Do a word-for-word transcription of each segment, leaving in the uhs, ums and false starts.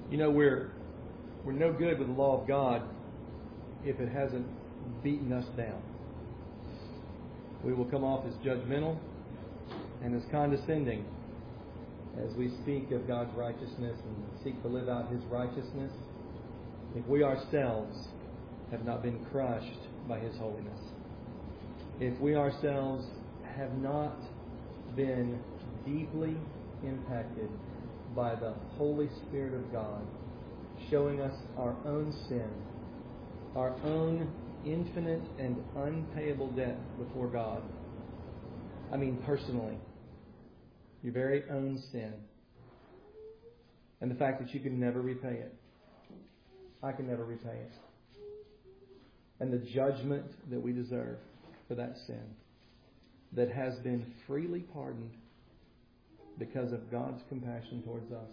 You know, we're we're no good with the law of God if it hasn't beaten us down. We will come off as judgmental and as condescending as we speak of God's righteousness and seek to live out His righteousness if we ourselves have not been crushed by His holiness. If we ourselves have not been deeply impacted by the Holy Spirit of God, showing us our own sin, our own infinite and unpayable debt before God. I mean personally, your very own sin, and the fact that you can never repay it. I can never repay it. And the judgment that we deserve for that sin that has been freely pardoned because of God's compassion towards us.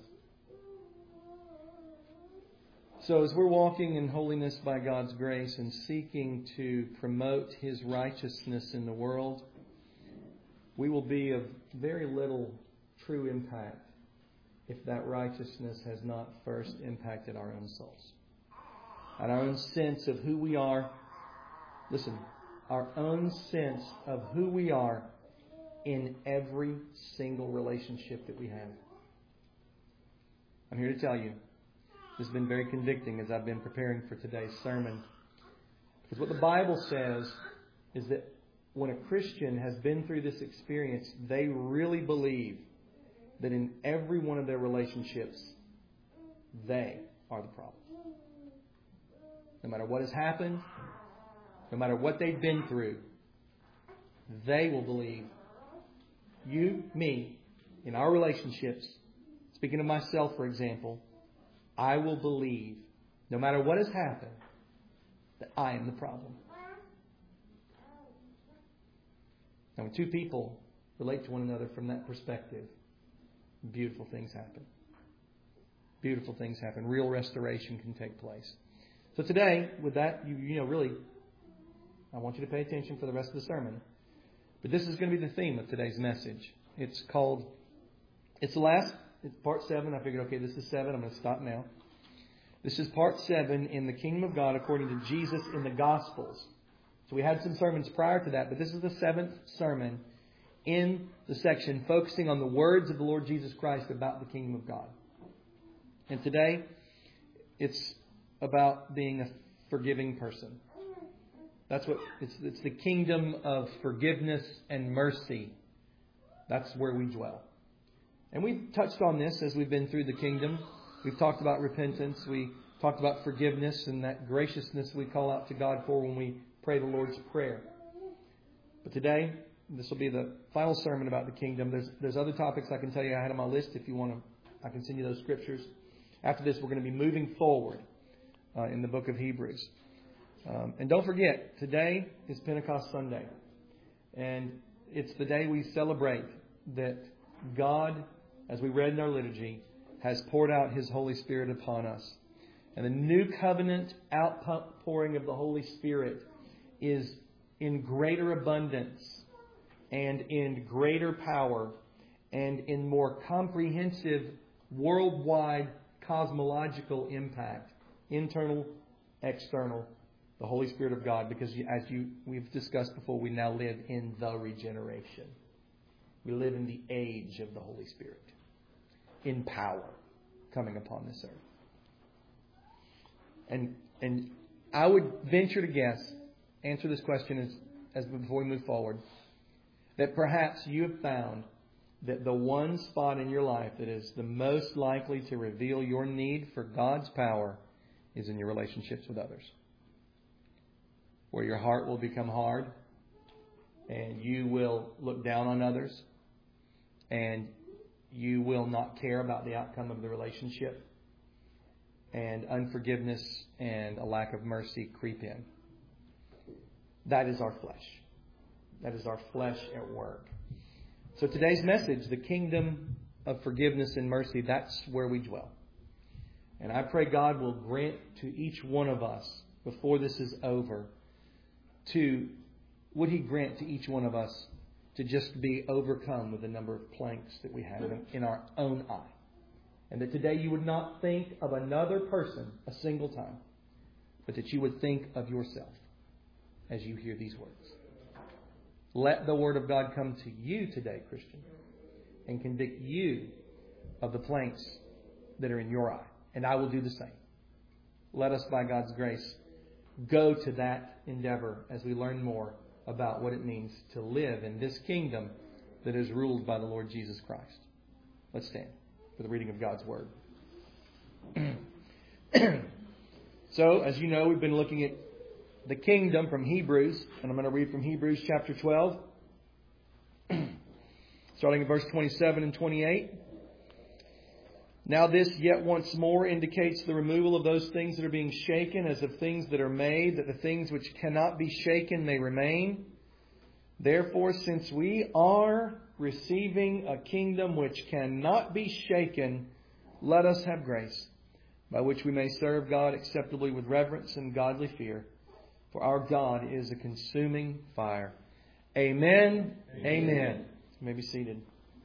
So as we're walking in holiness by God's grace and seeking to promote His righteousness in the world, we will be of very little true impact if that righteousness has not first impacted our own souls. And our own sense of who we are. Listen, our own sense of who we are in every single relationship that we have. I'm here to tell you, this has been very convicting as I've been preparing for today's sermon. Because what the Bible says is that when a Christian has been through this experience, they really believe that in every one of their relationships, they are the problem. No matter what has happened, no matter what they've been through, they will believe, you, me, in our relationships, speaking of myself, for example, I will believe, no matter what has happened, that I am the problem. Now, when two people relate to one another from that perspective, beautiful things happen. Beautiful things happen. Real restoration can take place. So today, with that, you, you know, really, I want you to pay attention for the rest of the sermon. But this is going to be the theme of today's message. It's called, it's the last, it's part seven. I figured, okay, this is seven. I'm going to stop now. This is part seven in the Kingdom of God according to Jesus in the Gospels. So we had some sermons prior to that, but this is the seventh sermon in the section focusing on the words of the Lord Jesus Christ about the Kingdom of God. And today, it's about being a forgiving person. That's what it's, it's the kingdom of forgiveness and mercy. That's where we dwell. And we've touched on this as we've been through the kingdom. We've talked about repentance. We talked about forgiveness and that graciousness we call out to God for when we pray the Lord's Prayer. But today, this will be the final sermon about the kingdom. There's there's other topics I can tell you I had on my list. If you want to, I can send you those scriptures. After this, we're going to be moving forward uh, in the book of Hebrews. Um, and don't forget, today is Pentecost Sunday. And it's the day we celebrate that God, as we read in our liturgy, has poured out His Holy Spirit upon us. And the new covenant outpouring of the Holy Spirit is in greater abundance and in greater power and in more comprehensive worldwide cosmological impact, internal, external, the Holy Spirit of God, because as you we've discussed before, we now live in the regeneration. We live in the age of the Holy Spirit in power coming upon this earth. And and I would venture to guess, answer this question as, as before we move forward, that perhaps you have found that the one spot in your life that is the most likely to reveal your need for God's power is in your relationships with others. Where your heart will become hard and you will look down on others and you will not care about the outcome of the relationship, and unforgiveness and a lack of mercy creep in. That is our flesh. That is our flesh at work. So today's message, the kingdom of forgiveness and mercy, that's where we dwell. And I pray God will grant to each one of us, before this is over, to, would He grant to each one of us to just be overcome with the number of planks that we have in, in our own eye. And that today you would not think of another person a single time, but that you would think of yourself as you hear these words. Let the Word of God come to you today, Christian, and convict you of the planks that are in your eye. And I will do the same. Let us, by God's grace, go to that endeavor as we learn more about what it means to live in this kingdom that is ruled by the Lord Jesus Christ. Let's stand for the reading of God's Word. So, as you know, we've been looking at the kingdom from Hebrews, and I'm going to read from Hebrews chapter twelve, starting in verse twenty-seven and twenty-eight. Now this yet once more indicates the removal of those things that are being shaken as of things that are made, that the things which cannot be shaken may remain. Therefore, since we are receiving a kingdom which cannot be shaken, let us have grace, by which we may serve God acceptably with reverence and godly fear. For our God is a consuming fire. Amen. Amen. Amen. You may be seated.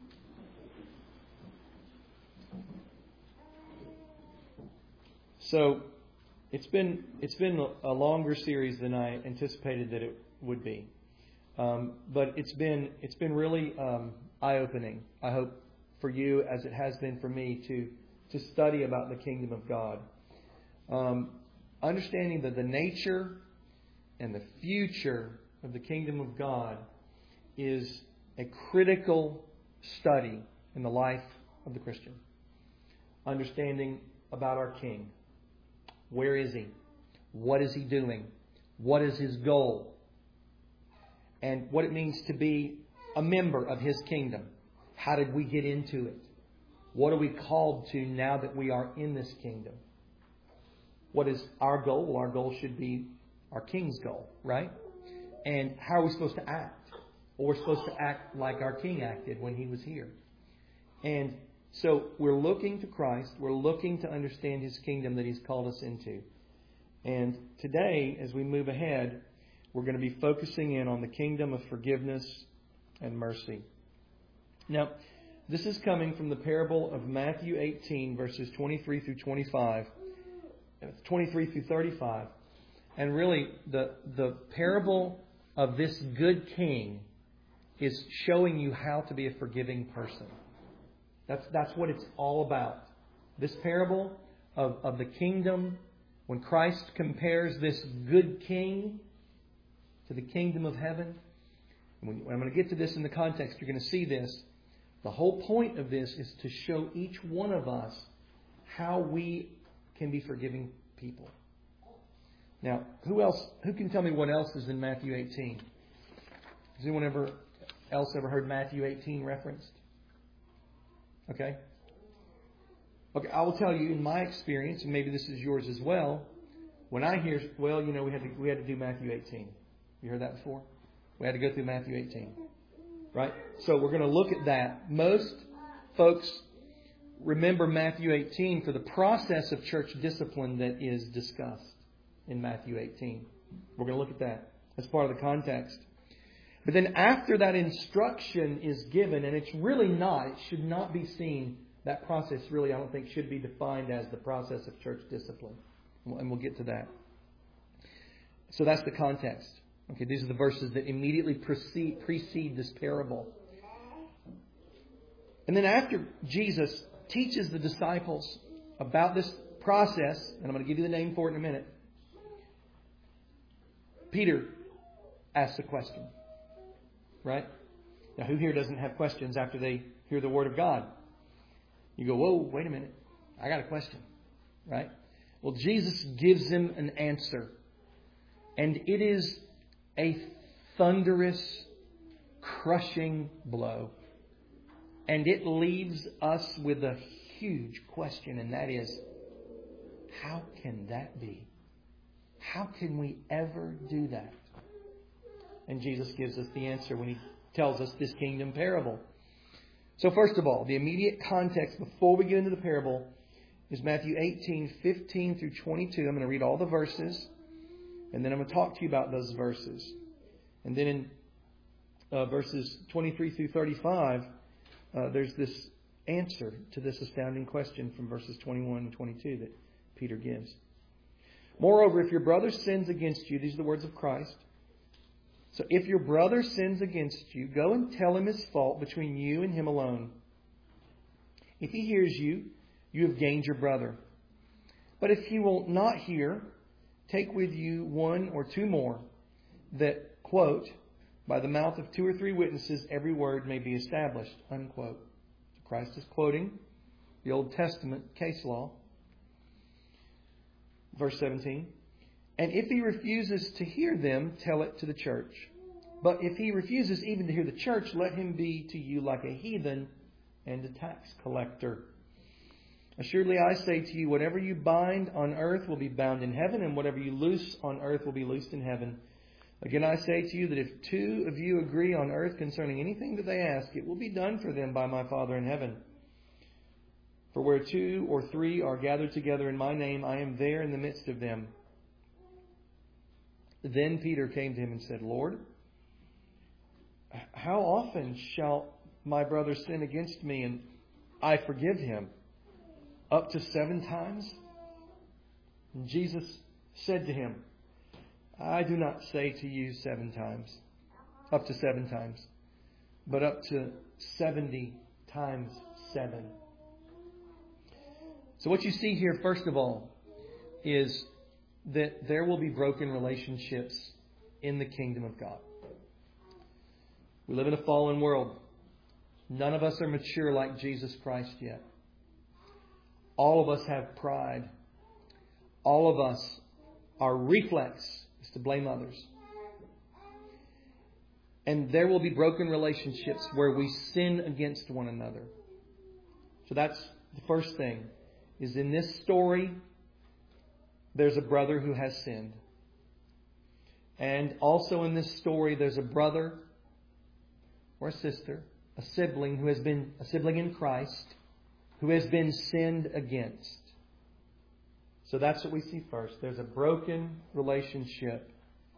So, it's been it's been a longer series than I anticipated that it would be, um, but it's been it's been really um, eye-opening. I hope for you, as it has been for me, to to study about the kingdom of God, um, understanding that the nature and the future of the kingdom of God is a critical study in the life of the Christian. Understanding about our King. Where is He? What is He doing? What is His goal? And what it means to be a member of His kingdom. How did we get into it? What are we called to now that we are in this kingdom? What is our goal? Well, our goal should be our King's goal, right? And how are we supposed to act? Well, we're supposed to act like our King acted when He was here. And so we're looking to Christ. We're looking to understand His kingdom that He's called us into. And today, as we move ahead, we're going to be focusing in on the kingdom of forgiveness and mercy. Now, this is coming from the parable of Matthew eighteen, verses twenty-three through twenty-five, twenty-three through thirty-five. And really, the, the parable of this good king is showing you how to be a forgiving person. That's that's what it's all about. This parable of, of the kingdom, when Christ compares this good king to the kingdom of heaven. And when I'm going to get to this in the context, you're going to see this. The whole point of this is to show each one of us how we can be forgiving people. Now, who else? Who can tell me what else is in Matthew eighteen? Has anyone ever else ever heard Matthew eighteen referenced? Okay. Okay, I will tell you in my experience, and maybe this is yours as well. When I hear, well, you know, we had to we had to do Matthew eighteen. You heard that before? We had to go through Matthew eighteen, right? So we're going to look at that. Most folks remember Matthew eighteen for the process of church discipline that is discussed in Matthew eighteen. We're going to look at that as part of the context. But then after that instruction is given, and it's really not, it should not be seen, that process really I don't think should be defined as the process of church discipline. And we'll get to that. So that's the context. Okay, these are the verses that immediately precede, precede this parable. And then after Jesus teaches the disciples about this process, and I'm going to give you the name for it in a minute, Peter asks a question. Right? Now, who here doesn't have questions after they hear the Word of God? You go, whoa, wait a minute. I got a question. Right? Well, Jesus gives him an answer. And it is a thunderous, crushing blow. And it leaves us with a huge question, and that is, how can that be? How can we ever do that? And Jesus gives us the answer when He tells us this kingdom parable. So first of all, the immediate context before we get into the parable is Matthew eighteen, fifteen through twenty-two. I'm going to read all the verses, and then I'm going to talk to you about those verses. And then in uh, verses twenty-three through thirty-five, uh, there's this answer to this astounding question from verses twenty-one and twenty-two that Peter gives. Moreover, if your brother sins against you, these are the words of Christ. So if your brother sins against you, go and tell him his fault between you and him alone. If he hears you, you have gained your brother. But if he will not hear, take with you one or two more, that, quote, by the mouth of two or three witnesses every word may be established, unquote. Christ is quoting the Old Testament case law. Verse seventeen. And if he refuses to hear them, tell it to the church. But if he refuses even to hear the church, let him be to you like a heathen and a tax collector. Assuredly, I say to you, whatever you bind on earth will be bound in heaven, and whatever you loose on earth will be loosed in heaven. Again, I say to you that if two of you agree on earth concerning anything that they ask, it will be done for them by my Father in heaven. For where two or three are gathered together in my name, I am there in the midst of them. Then Peter came to him and said, Lord, how often shall my brother sin against me and I forgive him? Up to seven times? And Jesus said to him, I do not say to you seven times, up to seven times, but up to seventy times seven. So what you see here, first of all, is that there will be broken relationships in the kingdom of God. We live in a fallen world. None of us are mature like Jesus Christ yet. All of us have pride. All of us, our reflex is to blame others. And there will be broken relationships where we sin against one another. So that's the first thing, is in this story, there's a brother who has sinned. And also in this story, there's a brother or a sister, a sibling who has been a sibling in Christ, who has been sinned against. So that's what we see first. There's a broken relationship.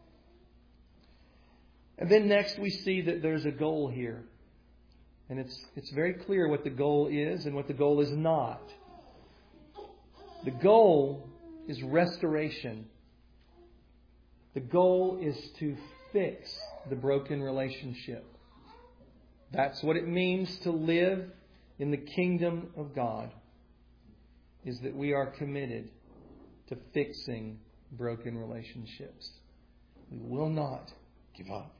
And then next we see that there's a goal here. And it's it's very clear what the goal is and what the goal is not. The goal is restoration. The goal is to fix the broken relationship. That's what it means to live in the kingdom of God, is that we are committed to fixing broken relationships. We will not give up.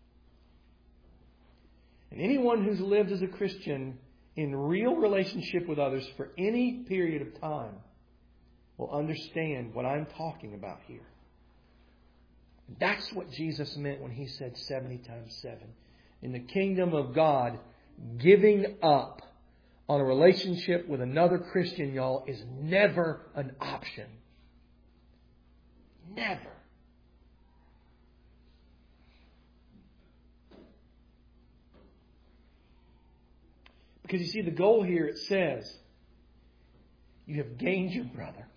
And anyone who's lived as a Christian in real relationship with others for any period of time will understand what I'm talking about here. That's what Jesus meant when He said seventy times seven. In the kingdom of God, giving up on a relationship with another Christian, y'all, is never an option. Never. Because you see, the goal here, it says, you have gained your brother.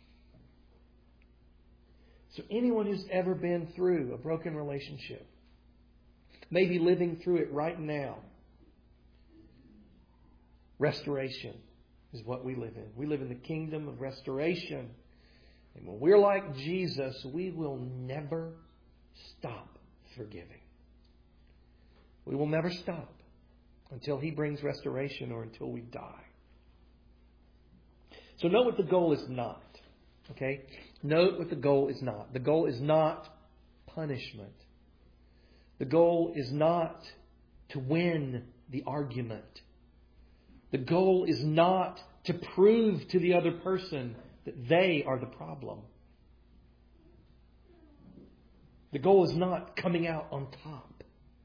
So anyone who's ever been through a broken relationship, maybe living through it right now, restoration is what we live in. We live in the kingdom of restoration. And when we're like Jesus, we will never stop forgiving. We will never stop until He brings restoration or until we die. So note what the goal is not. Okay? Note what the goal is not. The goal is not punishment. The goal is not to win the argument. The goal is not to prove to the other person that they are the problem. The goal is not coming out on top.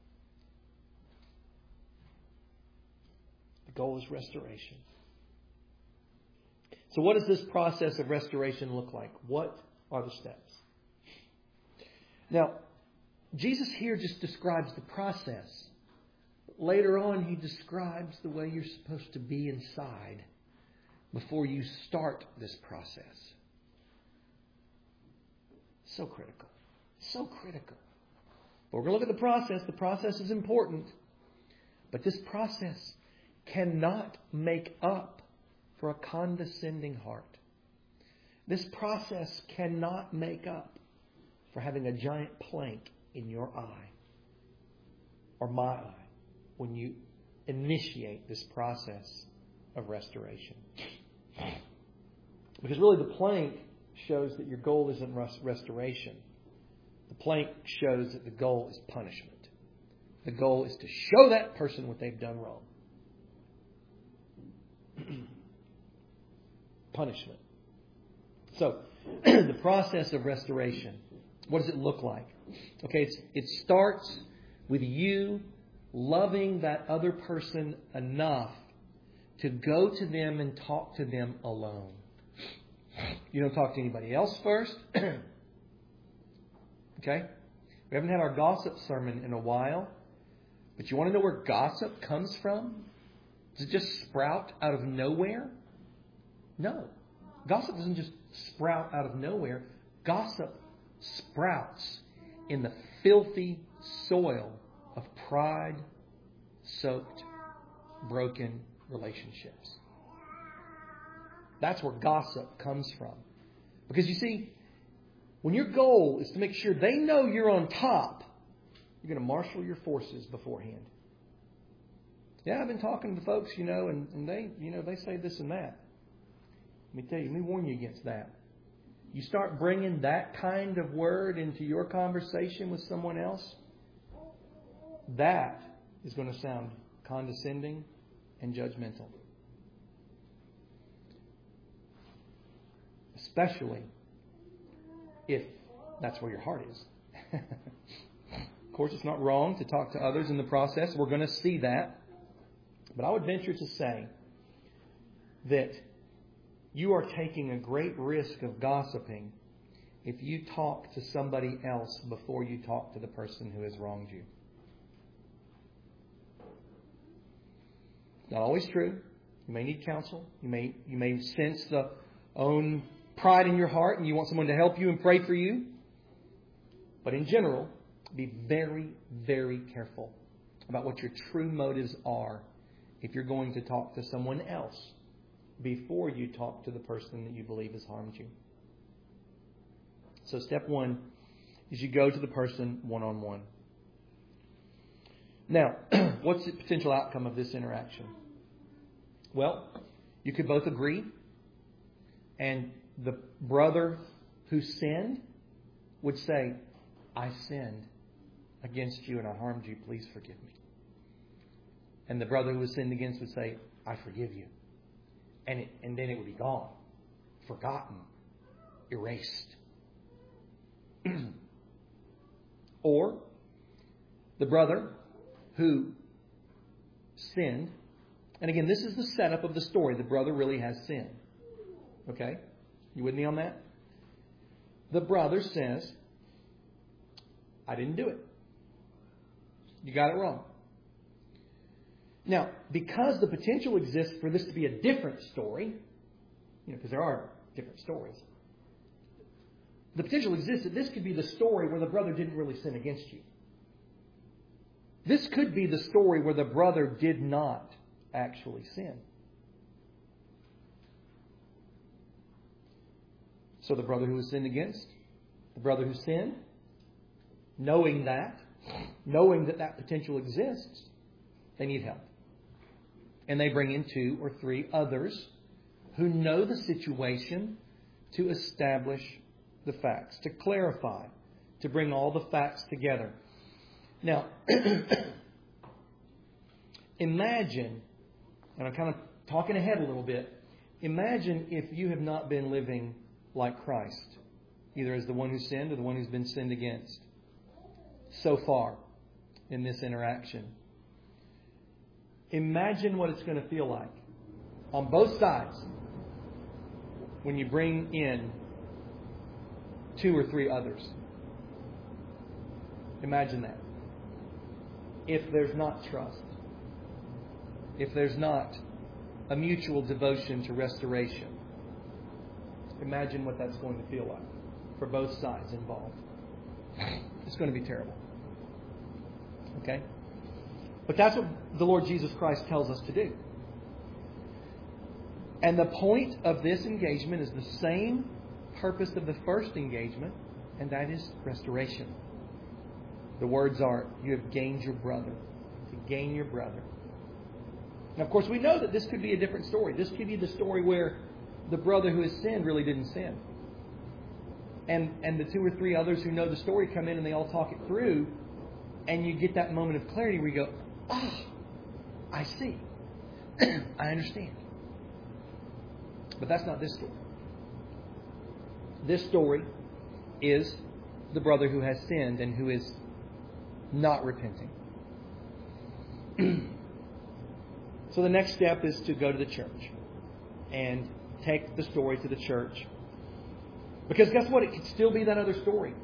The goal is restoration. So what does this process of restoration look like? What are the steps? Now, Jesus here just describes the process. Later on, He describes the way you're supposed to be inside before you start this process. So critical. So critical. But we're going to look at the process. The process is important. But this process cannot make up for a condescending heart. This process cannot make up for having a giant plank in your eye or my eye when you initiate this process of restoration. Because really the plank shows that your goal isn't restoration. The plank shows that the goal is punishment. The goal is to show that person what they've done wrong. Punishment. So, the process of restoration, what does it look like? Okay, it's, it starts with you loving that other person enough to go to them and talk to them alone. You don't talk to anybody else first. Okay? We haven't had our gossip sermon in a while. But you want to know where gossip comes from? Does it just sprout out of nowhere? No. Gossip doesn't just sprout out of nowhere. Gossip sprouts in the filthy soil of pride-soaked, broken relationships. That's where gossip comes from. Because you see, when your goal is to make sure they know you're on top, you're going to marshal your forces beforehand. Yeah, I've been talking to folks, you know, and, and they, you know, they say this and that. Let me tell you, let me warn you against that. You start bringing that kind of word into your conversation with someone else, that is going to sound condescending and judgmental. Especially if that's where your heart is. Of course, it's not wrong to talk to others in the process. We're going to see that. But I would venture to say that you are taking a great risk of gossiping if you talk to somebody else before you talk to the person who has wronged you. Not always true. You may need counsel. You may you may sense the own pride in your heart and you want someone to help you and pray for you. But in general, be very, very careful about what your true motives are if you're going to talk to someone else before you talk to the person that you believe has harmed you. So step one is you go to the person one-on-one. Now, what's the potential outcome of this interaction? Well, you could both agree, and the brother who sinned would say, I sinned against you and I harmed you. Please forgive me. And the brother who was sinned against would say, I forgive you. And it, and then it would be gone, forgotten, erased. Or the brother who sinned, and again, this is the setup of the story. The brother really has sinned. Okay? You with me on that? The brother says, I didn't do it. You got it wrong. Now, because the potential exists for this to be a different story, you know, because there are different stories, the potential exists that this could be the story where the brother didn't really sin against you. This could be the story where the brother did not actually sin. So the brother who was sinned against, the brother who sinned, knowing that, knowing that that potential exists, they need help. And they bring in two or three others who know the situation to establish the facts, to clarify, to bring all the facts together. Now, imagine, and I'm kind of talking ahead a little bit, imagine if you have not been living like Christ, either as the one who sinned or the one who's been sinned against, so far in this interaction. Imagine what it's going to feel like on both sides when you bring in two or three others. Imagine that. If there's not trust, if there's not a mutual devotion to restoration, imagine what that's going to feel like for both sides involved. It's going to be terrible. Okay? But that's what the Lord Jesus Christ tells us to do. And the point of this engagement is the same purpose of the first engagement, and that is restoration. The words are, you have gained your brother. To gain your brother. Now, of course, we know that this could be a different story. This could be the story where the brother who has sinned really didn't sin. And and the two or three others who know the story come in and they all talk it through, and you get that moment of clarity where you go, oh, I see. I understand. But that's not this story. This story is the brother who has sinned and who is not repenting. So the next step is to go to the church and take the story to the church. Because guess what? It could still be that other story.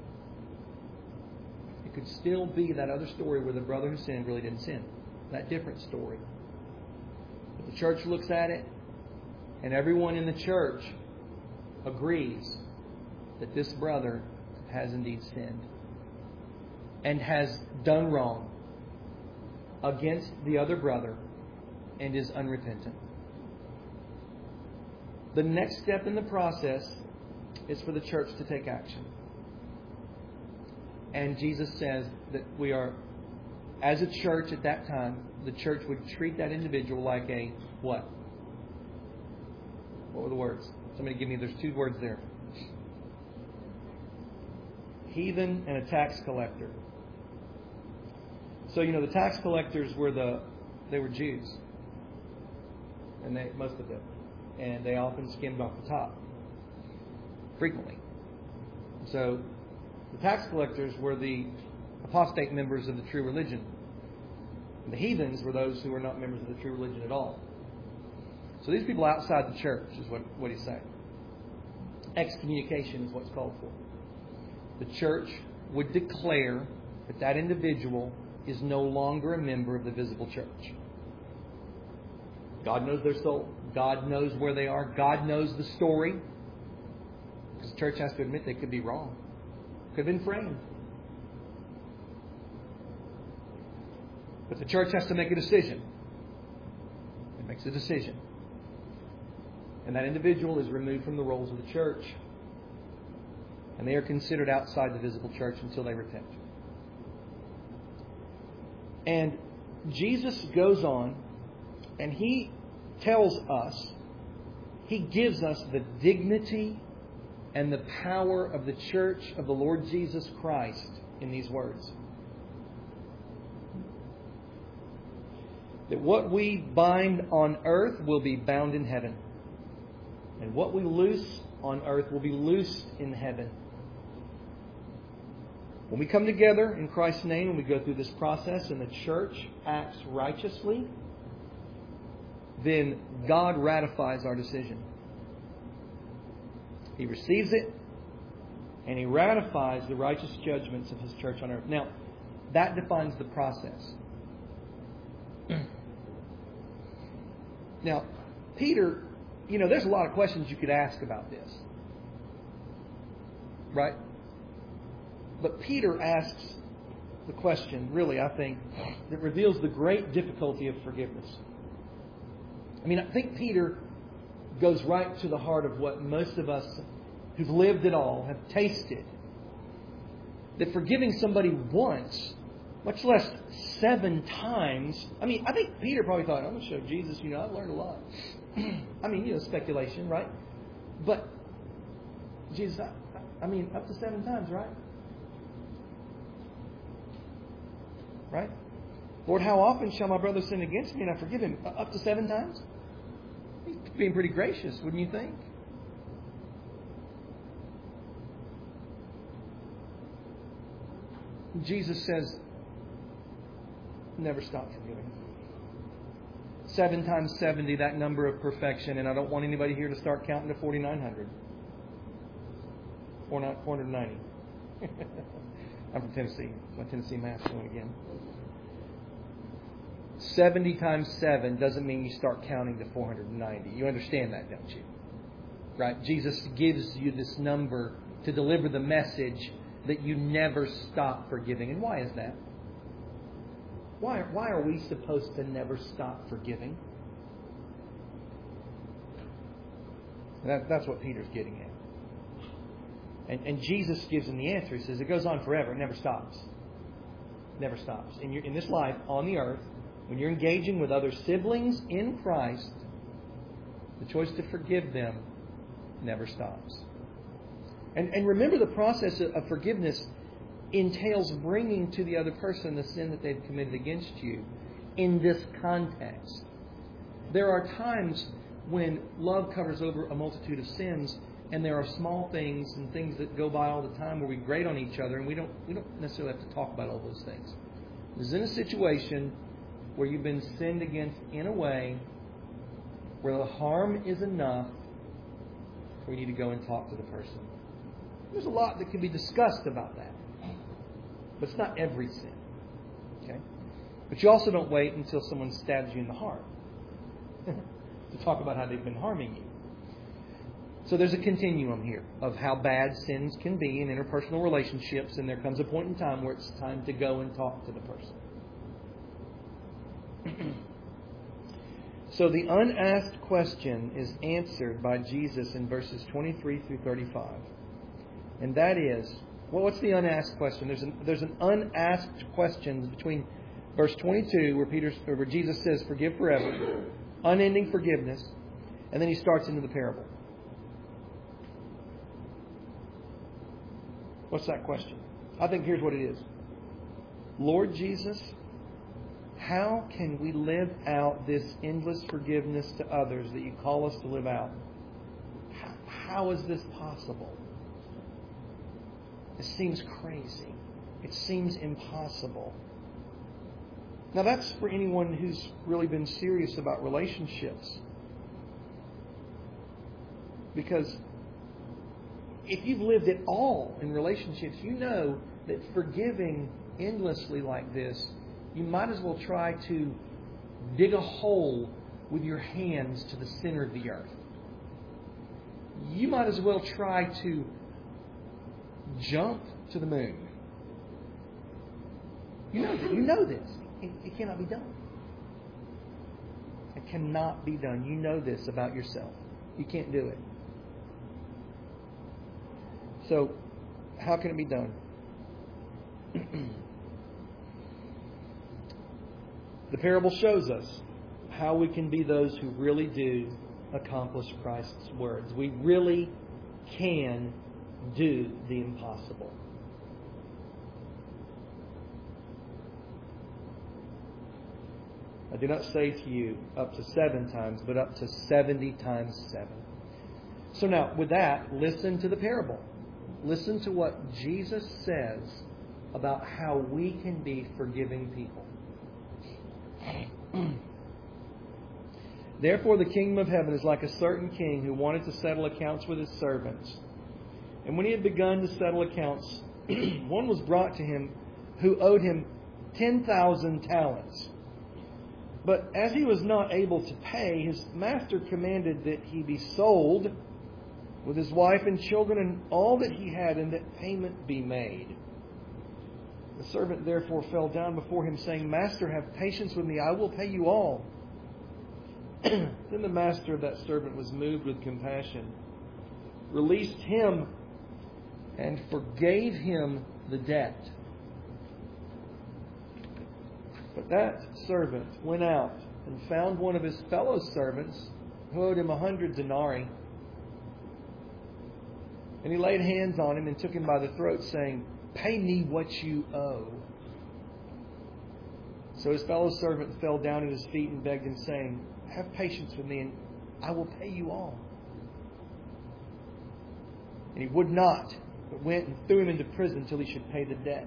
It could still be that other story where the brother who sinned really didn't sin. That different story. But the church looks at it, and everyone in the church agrees that this brother has indeed sinned and has done wrong against the other brother and is unrepentant. The next step in the process is for the church to take action. And Jesus says that we are, as a church at that time, the church would treat that individual like a what? What were the words? Somebody give me, there's two words there. Heathen and a tax collector. So, you know, the tax collectors were the, they were Jews. And they, most of them. And they often skimmed off the top. Frequently. So, the tax collectors were the apostate members of the true religion. And the heathens were those who were not members of the true religion at all. So these people outside the church is what, what he's saying. Excommunication is what's called for. The church would declare that that individual is no longer a member of the visible church. God knows their soul. God knows where they are. God knows the story. Because the church has to admit they could be wrong. Could have been framed. But the church has to make a decision. It makes a decision. And that individual is removed from the rolls of the church. And they are considered outside the visible church until they repent. And Jesus goes on and He tells us, He gives us the dignity and the power of the church of the Lord Jesus Christ in these words. That what we bind on earth will be bound in heaven. And what we loose on earth will be loosed in heaven. When we come together in Christ's name and we go through this process and the church acts righteously, then God ratifies our decision. He receives it and He ratifies the righteous judgments of His church on earth. Now, that defines the process. Now, Peter, you know, there's a lot of questions you could ask about this. Right? But Peter asks the question, really, I think, that reveals the great difficulty of forgiveness. I mean, I think Peter goes right to the heart of what most of us who've lived it all have tasted. That forgiving somebody once, much less seven times. I mean, I think Peter probably thought, I'm going to show Jesus, you know, I've learned a lot. I mean, you know, speculation, right? But Jesus, I, I mean, up to seven times, right? Right? Lord, how often shall my brother sin against me and I forgive him? Up to seven times? He's being pretty gracious, wouldn't you think? Jesus says, never stop forgiving. Seven times seventy, that number of perfection. And I don't want anybody here to start counting to forty-nine hundred. four hundred ninety. I'm from Tennessee. My Tennessee math's going again. seventy times seven doesn't mean you start counting to four hundred ninety. You understand that, don't you? Right? Jesus gives you this number to deliver the message that you never stop forgiving. And why is that? Why, why are we supposed to never stop forgiving? That, that's what Peter's getting at. And, and Jesus gives him the answer. He says, it goes on forever. It never stops. Never stops. In, your, in this life, on the earth, when you're engaging with other siblings in Christ, the choice to forgive them never stops. And, and remember, the process of forgiveness entails bringing to the other person the sin that they've committed against you in this context. There are times when love covers over a multitude of sins, and there are small things and things that go by all the time where we grate on each other, and we don't we don't necessarily have to talk about all those things. This is in a situation where you've been sinned against in a way where the harm is enough where you need to go and talk to the person. There's a lot that can be discussed about that. But it's not every sin. Okay? But you also don't wait until someone stabs you in the heart to talk about how they've been harming you. So there's a continuum here of how bad sins can be in interpersonal relationships, and there comes a point in time where it's time to go and talk to the person. So the unasked question is answered by Jesus in verses twenty-three through thirty-five. And that is, well, what's the unasked question? There's an, there's an unasked question between verse twenty-two, where Peter, where Jesus says, forgive forever, unending forgiveness, and then he starts into the parable. What's that question? I think here's what it is. Lord Jesus, how can we live out this endless forgiveness to others that you call us to live out? How, how is this possible? It seems crazy. It seems impossible. Now that's for anyone who's really been serious about relationships. Because if you've lived at all in relationships, you know that forgiving endlessly like this, you might as well try to dig a hole with your hands to the center of the earth. You might as well try to jump to the moon. You know, you know this. It, it cannot be done. It cannot be done. You know this about yourself. You can't do it. So, how can it be done? The parable shows us how we can be those who really do accomplish Christ's words. We really can do the impossible. I do not say to you up to seven times, but up to seventy times seven. So now, with that, listen to the parable. Listen to what Jesus says about how we can be forgiving people. Therefore, the kingdom of heaven is like a certain king who wanted to settle accounts with his servants. And when he had begun to settle accounts, one was brought to him who owed him ten thousand talents. But as he was not able to pay, his master commanded that he be sold with his wife and children and all that he had, and that payment be made. The servant therefore fell down before him, saying, Master, have patience with me, I will pay you all. Then the master of that servant was moved with compassion, released him, and forgave him the debt. But that servant went out and found one of his fellow servants who owed him a hundred denarii. And he laid hands on him and took him by the throat, saying, Pay me what you owe. So his fellow servant fell down at his feet and begged him, saying, Have patience with me, and I will pay you all. And he would not, but went and threw him into prison till he should pay the debt.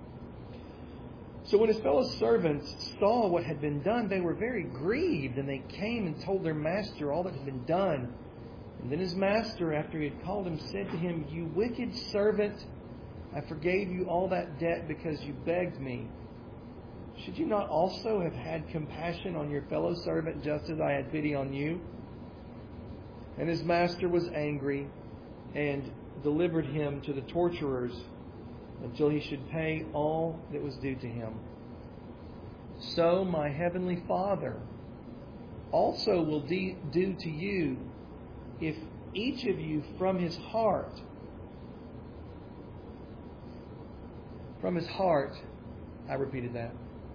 So when his fellow servants saw what had been done, they were very grieved, and they came and told their master all that had been done. And then his master, after he had called him, said to him, You wicked servant, I forgave you all that debt because you begged me. Should you not also have had compassion on your fellow servant just as I had pity on you? And his master was angry and delivered him to the torturers until he should pay all that was due to him. So my heavenly Father also will de- do to you if each of you from his heart, from his heart, I repeated that,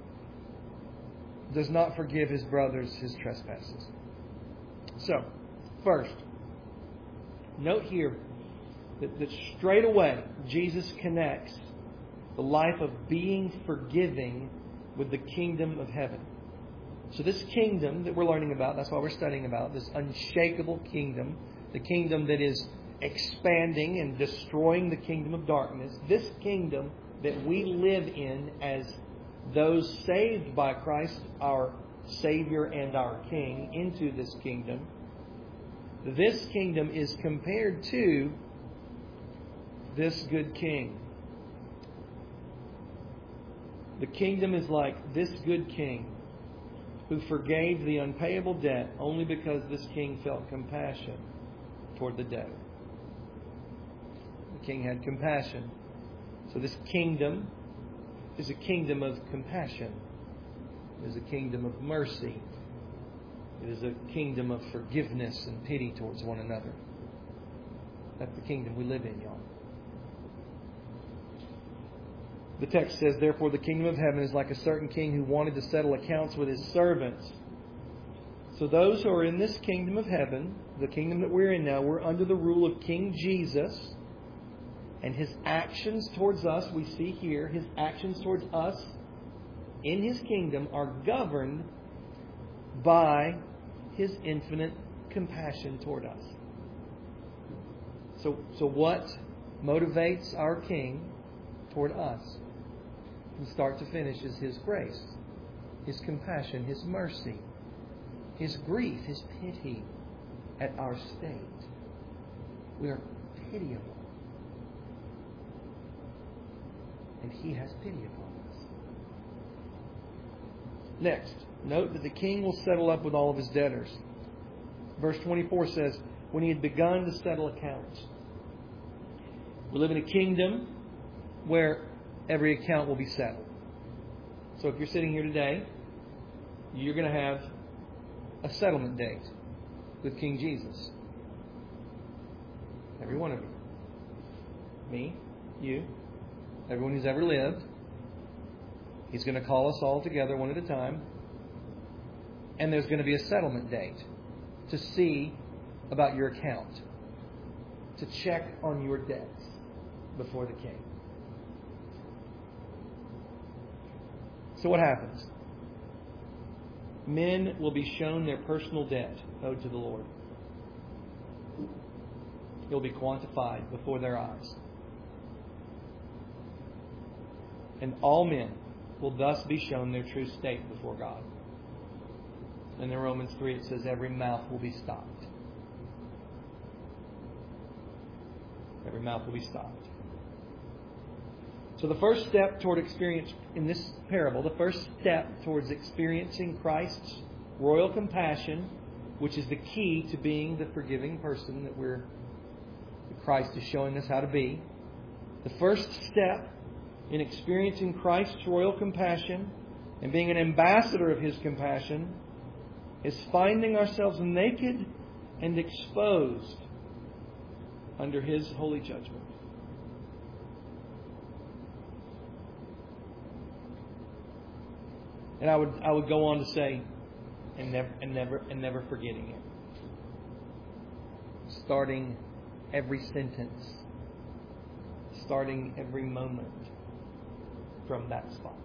does not forgive his brothers his trespasses. So, first, note here that, that straight away Jesus connects the life of being forgiving with the kingdom of heaven. So this kingdom that we're learning about, that's why we're studying about, this unshakable kingdom, the kingdom that is expanding and destroying the kingdom of darkness, this kingdom that we live in as those saved by Christ, our Savior and our King, into this kingdom, this kingdom is compared to this good king. The kingdom is like this good king who forgave the unpayable debt only because this king felt compassion toward the debtor. The king had compassion. So this kingdom is a kingdom of compassion. It is a kingdom of mercy. It is a kingdom of forgiveness and pity towards one another. That's the kingdom we live in, y'all. The text says, therefore the kingdom of heaven is like a certain king who wanted to settle accounts with his servants. So those who are in this kingdom of heaven, the kingdom that we're in now, we're under the rule of King Jesus. And his actions towards us, we see here, his actions towards us in his kingdom are governed by his infinite compassion toward us. So, so what motivates our king toward us, from start to finish, is his grace, his compassion, his mercy, his grief, his pity at our state. We are pitiable. And he has pity upon us. Next, note that the king will settle up with all of his debtors. Verse twenty-four says, when he had begun to settle accounts. We live in a kingdom where every account will be settled. So if you're sitting here today, you're going to have a settlement date with King Jesus. Every one of you. Me, you, everyone who's ever lived. He's going to call us all together one at a time. And there's going to be a settlement date to see about your account, to check on your debts before the king. So what happens? Men will be shown their personal debt owed to the Lord. It will be quantified before their eyes. And all men will thus be shown their true state before God. And in Romans three it says every mouth will be stopped. Every mouth will be stopped. So the first step toward experience in this parable, the first step towards experiencing Christ's royal compassion, which is the key to being the forgiving person that we're that Christ is showing us how to be. The first step in experiencing Christ's royal compassion and being an ambassador of His compassion is finding ourselves naked and exposed under His holy judgment. And I would I would go on to say, and never and never and never forgetting it. Starting every sentence, starting every moment from that spot.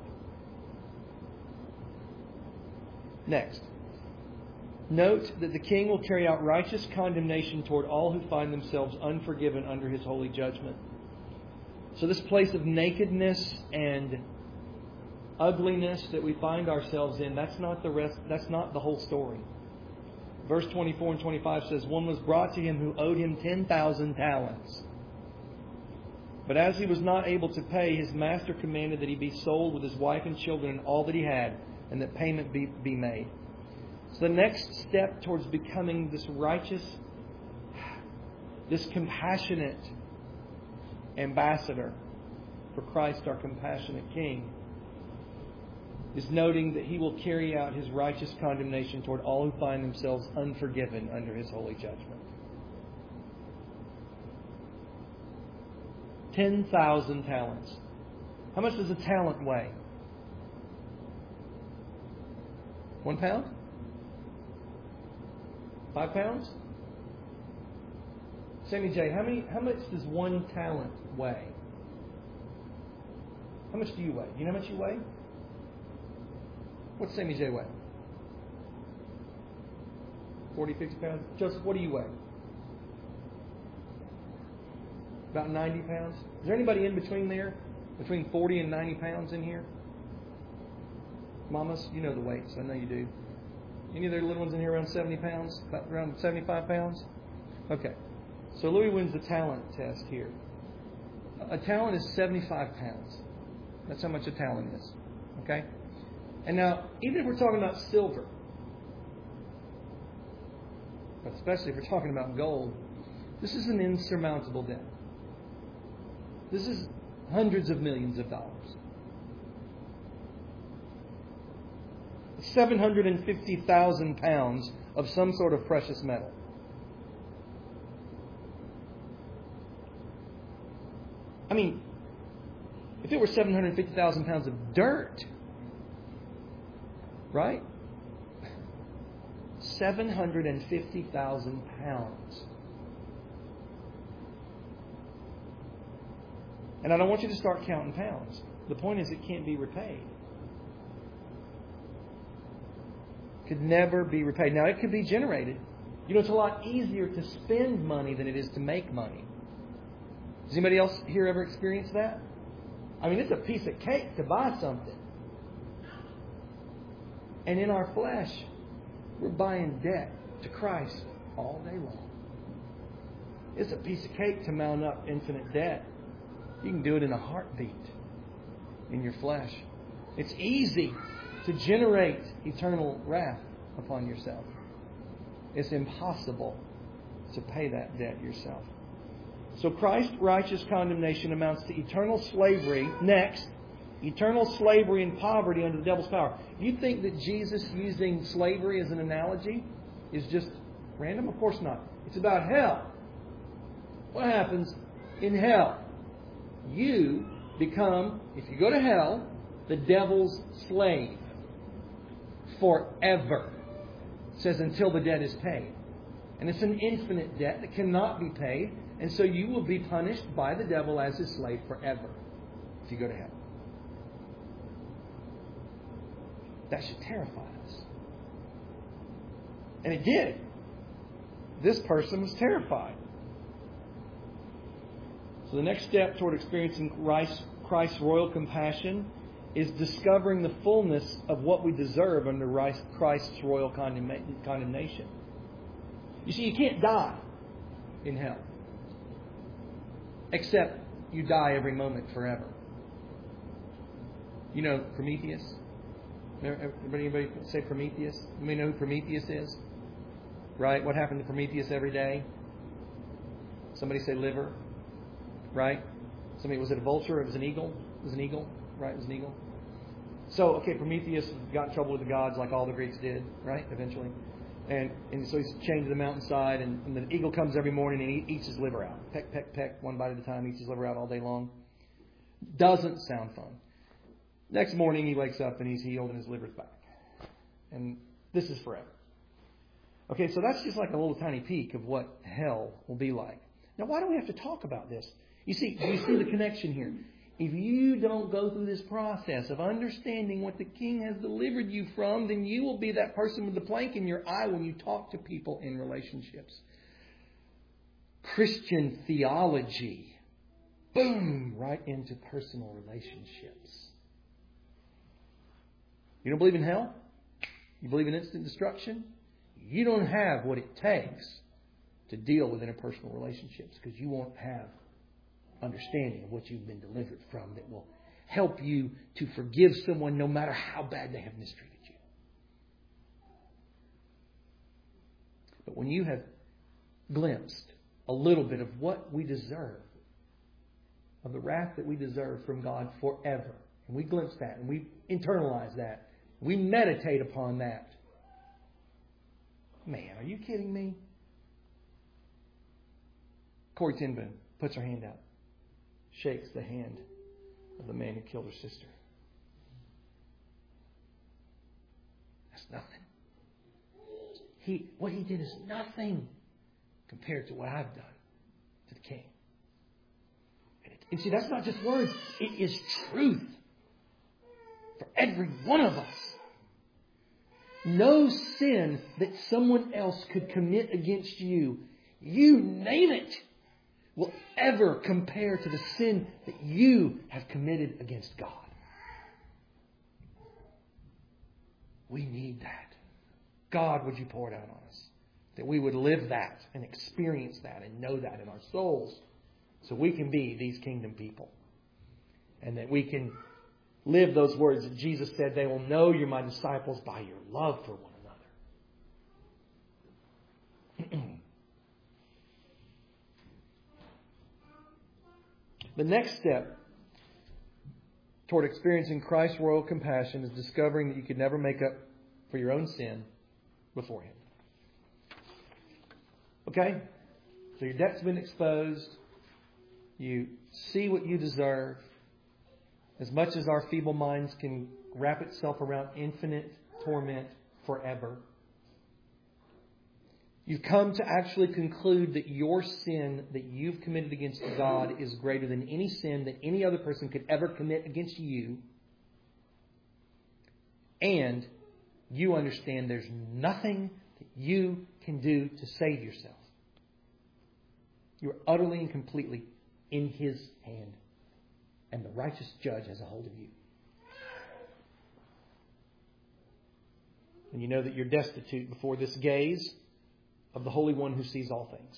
Next, note that the king will carry out righteous condemnation toward all who find themselves unforgiven under his holy judgment. So this place of nakedness and ugliness that we find ourselves in, that's not the rest, that's not the whole story. Verse twenty-four and twenty-five says, one was brought to him who owed him ten thousand talents. But as he was not able to pay, his master commanded that he be sold with his wife and children and all that he had, and that payment be, be made. So the next step towards becoming this righteous, this compassionate ambassador for Christ, our compassionate King, is noting that he will carry out his righteous condemnation toward all who find themselves unforgiven under his holy judgment. ten thousand talents. How much does a talent weigh? One pound? Five pounds? Sammy J, how many? How much does one talent weigh? How much do you weigh? Do you know how much you weigh? What's Sammy J weigh? forty, fifty pounds? Joseph, what do you weigh? About ninety pounds? Is there anybody in between there? Between forty and ninety pounds in here? Mamas, you know the weights. I know you do. Any of their little ones in here around seventy pounds? About around seventy-five pounds? Okay. So Louis wins the talent test here. A talent is seventy-five pounds. That's how much a talent is. Okay? And now, even if we're talking about silver, but especially if we're talking about gold, this is an insurmountable debt. This is hundreds of millions of dollars. seven hundred fifty thousand pounds of some sort of precious metal. I mean, if it were seven hundred fifty thousand pounds of dirt, right? seven hundred fifty thousand pounds. And I don't want you to start counting pounds. The point is it can't be repaid. Could never be repaid. Now, it could be generated. You know, it's a lot easier to spend money than it is to make money. Does anybody else here ever experience that? I mean, it's a piece of cake to buy something. And in our flesh, we're buying debt to Christ all day long. It's a piece of cake to mount up infinite debt. You can do it in a heartbeat in your flesh. It's easy to generate eternal wrath upon yourself. It's impossible to pay that debt yourself. So Christ's righteous condemnation amounts to eternal slavery. Next, eternal slavery and poverty under the devil's power. You think that Jesus using slavery as an analogy is just random? Of course not. It's about hell. What happens in hell? You become, if you go to hell, the devil's slave forever. It says until the debt is paid. And it's an infinite debt that cannot be paid. And so you will be punished by the devil as his slave forever if you go to hell. That should terrify us. And it did. This person was terrified. So the next step toward experiencing Christ's royal compassion is discovering the fullness of what we deserve under Christ's royal condemnation. You see, you can't die in hell. Except you die every moment forever. You know Prometheus? Everybody, anybody say Prometheus? You know who Prometheus is? Right? What happened to Prometheus every day? Somebody say liver. Right? Somebody, was it a vulture or it was an eagle? It was an eagle. Right? It was an eagle. So, okay, Prometheus got in trouble with the gods like all the Greeks did. Right? Eventually. And, and so he's chained to the mountainside, and, and the eagle comes every morning and he eats his liver out. Peck, peck, peck, one bite at a time, eats his liver out all day long. Doesn't sound fun. Next morning he wakes up and he's healed and his liver's back. And this is forever. Okay, so that's just like a little tiny peek of what hell will be like. Now, why do we have to talk about this? You see, do you see the connection here? If you don't go through this process of understanding what the King has delivered you from, then you will be that person with the plank in your eye when you talk to people in relationships. Christian theology. Boom! Right into personal relationships. You don't believe in hell? You believe in instant destruction? You don't have what it takes to deal with interpersonal relationships because you won't have understanding of what you've been delivered from that will help you to forgive someone no matter how bad they have mistreated you. But when you have glimpsed a little bit of what we deserve, of the wrath that we deserve from God forever, and we glimpse that and we internalize that, we meditate upon that. Man, are you kidding me? Corrie ten Boom puts her hand out. shakes the hand of the man who killed her sister. That's nothing. He, what he did is nothing compared to what I've done to the king. And, it, and see, that's not just words. It is truth for every one of us. No sin that someone else could commit against you, you name it, will ever compare to the sin that you have committed against God. We need that. God, would you pour it out on us? That we would live that and experience that and know that in our souls so we can be these kingdom people. And that we can live those words that Jesus said, they will know you're my disciples by your love for one another. The next step toward experiencing Christ's royal compassion is discovering that you could never make up for your own sin before Him. Okay? So your debt's been exposed. You see what you deserve. As much as our feeble minds can wrap itself around infinite torment forever. You've come to actually conclude that your sin that you've committed against God is greater than any sin that any other person could ever commit against you. And you understand there's nothing that you can do to save yourself. You're utterly and completely in His hand. And the righteous judge has a hold of you. And you know that you're destitute before this gaze of the Holy One who sees all things.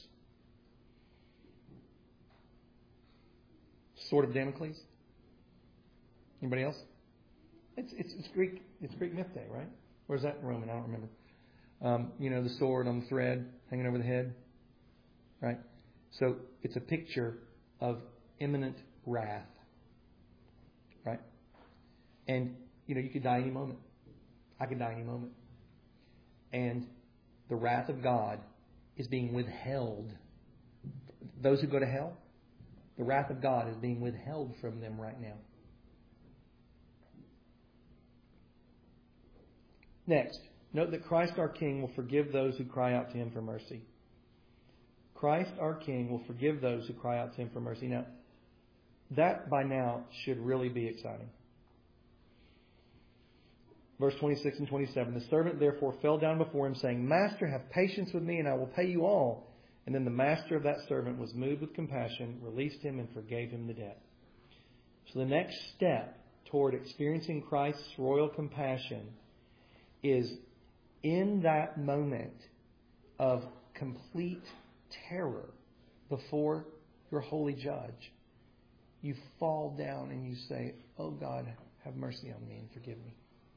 Sword of Damocles? Anybody else? It's, it's, it's Greek. It's Greek myth day, right? Or is that Roman? I don't remember. Um, you know, the sword on the thread hanging over the head, right? So it's a picture of imminent wrath, right? And you know, you could die any moment. I could die any moment. And the wrath of God is being withheld. Those who go to hell, the wrath of God is being withheld from them right now. Next, note that Christ our King will forgive those who cry out to Him for mercy. Christ our King will forgive those who cry out to Him for mercy. Now, that by now should really be exciting. Verse twenty-six and twenty-seven. The servant therefore fell down before him, saying, Master, have patience with me, and I will pay you all. And then the master of that servant was moved with compassion, released him, and forgave him the debt. So the next step toward experiencing Christ's royal compassion is in that moment of complete terror before your holy judge, you fall down and you say, Oh God, have mercy on me and forgive me.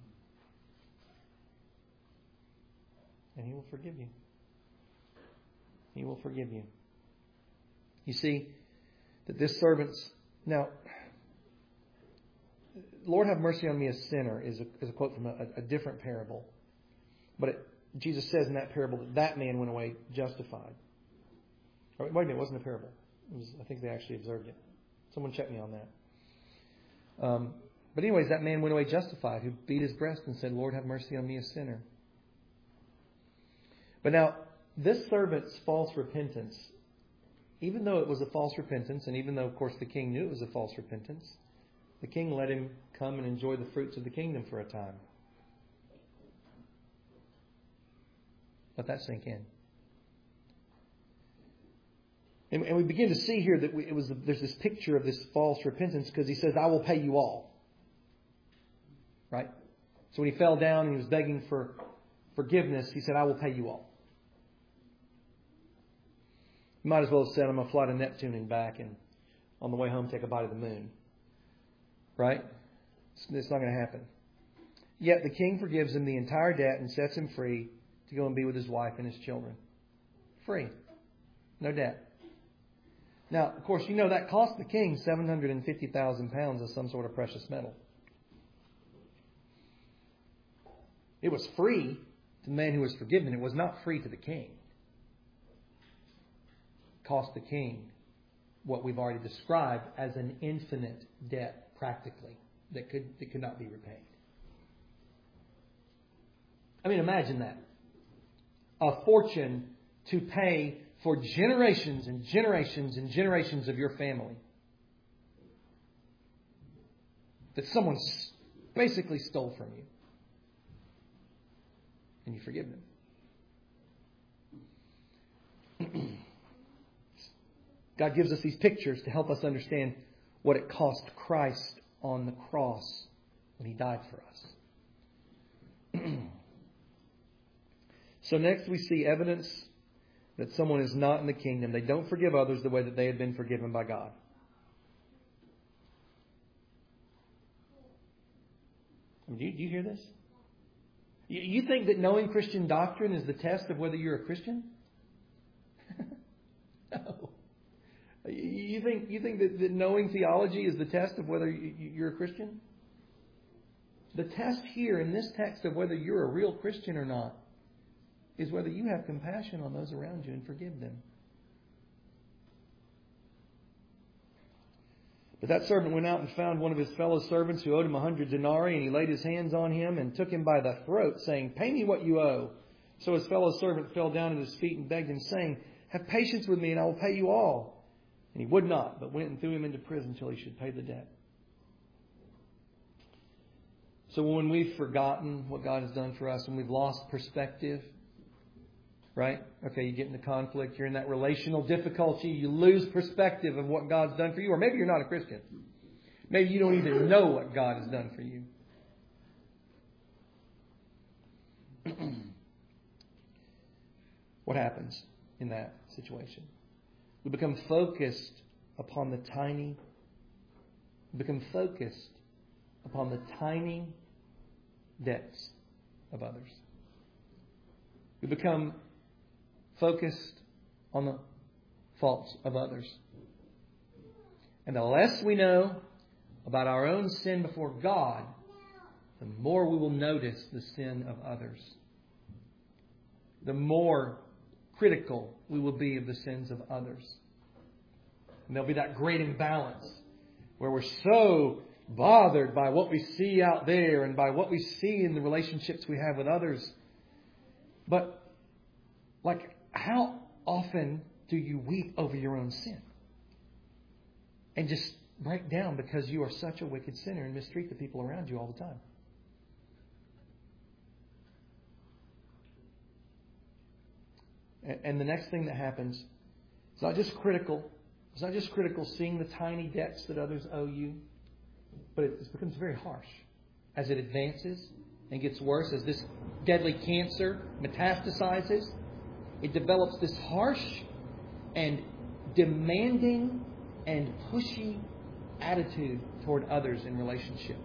And He will forgive you. He will forgive you. You see, that this servant's... Now, Lord have mercy on me, a sinner, is a, is a quote from a, a different parable. But it, Jesus says in that parable that that man went away justified. Wait a minute, it wasn't a parable. It was, I think they actually observed it. Someone check me on that. Um, but anyways, that man went away justified, who beat his breast and said, Lord have mercy on me, a sinner. But now, this servant's false repentance, even though it was a false repentance, and even though, of course, the king knew it was a false repentance, the king let him come and enjoy the fruits of the kingdom for a time. Let that sink in. And, and we begin to see here that we, it was there's this picture of this false repentance because he says, I will pay you all. Right? So when he fell down and he was begging for forgiveness, he said, I will pay you all. You might as well have said, I'm going to fly to Neptune and back and on the way home take a bite of the moon. Right? It's, it's not going to happen. Yet the king forgives him the entire debt and sets him free to go and be with his wife and his children. Free. No debt. Now, of course, you know that cost the king seven hundred fifty thousand pounds of some sort of precious metal. It was free to the man who was forgiven. It was not free to the king. It cost the king what we've already described as an infinite debt, practically, that could that could not be repaid. I mean, imagine that. A fortune to pay for generations and generations and generations of your family. That someone basically stole from you. And you forgive them. God gives us these pictures to help us understand what it cost Christ on the cross when He died for us. So next we see evidence that someone is not in the kingdom. They don't forgive others the way that they had been forgiven by God. Do you, do you hear this? You, you think that knowing Christian doctrine is the test of whether you're a Christian? No. You think you think that, that knowing theology is the test of whether you're a Christian? The test here in this text of whether you're a real Christian or not is whether you have compassion on those around you and forgive them. But that servant went out and found one of his fellow servants who owed him a hundred denarii, and he laid his hands on him and took him by the throat, saying, "Pay me what you owe." So his fellow servant fell down at his feet and begged him, saying, "Have patience with me, and I will pay you all." And he would not, but went and threw him into prison until he should pay the debt. So when we've forgotten what God has done for us, when we've lost perspective, right? Okay, you get into conflict, you're in that relational difficulty, you lose perspective of what God's done for you. Or maybe you're not a Christian. Maybe you don't even know what God has done for you. What happens in that situation? We become focused upon the tiny, we become focused upon the tiny debts of others. We become focused on the faults of others. And the less we know about our own sin before God, the more we will notice the sin of others. The more critical we will be of the sins of others. And there'll be that great imbalance where we're so bothered by what we see out there and by what we see in the relationships we have with others. But, like, how often do you weep over your own sin? And just break down because you are such a wicked sinner and mistreat the people around you all the time. And the next thing that happens, it's not just critical. It's not just critical seeing the tiny debts that others owe you, but it becomes very harsh as it advances and gets worse. As this deadly cancer metastasizes, it develops this harsh and demanding and pushy attitude toward others in relationship.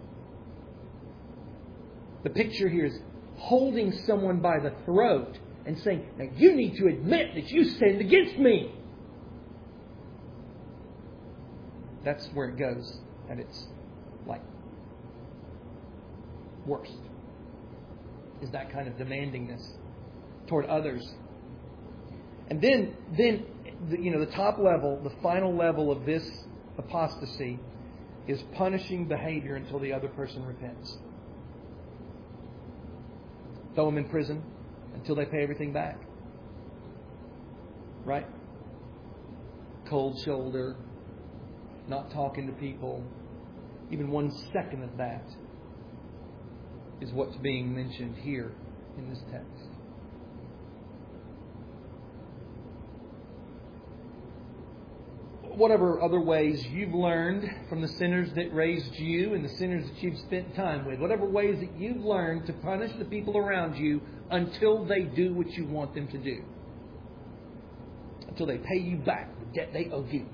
The picture here is holding someone by the throat and saying, "Now you need to admit that you sinned against me." That's where it goes at its like worst. Is that kind of demandingness toward others. And then, then the, you know, the top level, the final level of this apostasy is punishing behavior until the other person repents. Throw them in prison until they pay everything back. Right? Cold shoulder, not talking to people. Even one second of that is what's being mentioned here in this text. Whatever other ways you've learned from the sinners that raised you and the sinners that you've spent time with, whatever ways that you've learned to punish the people around you until they do what you want them to do. Until they pay you back the debt they owe you.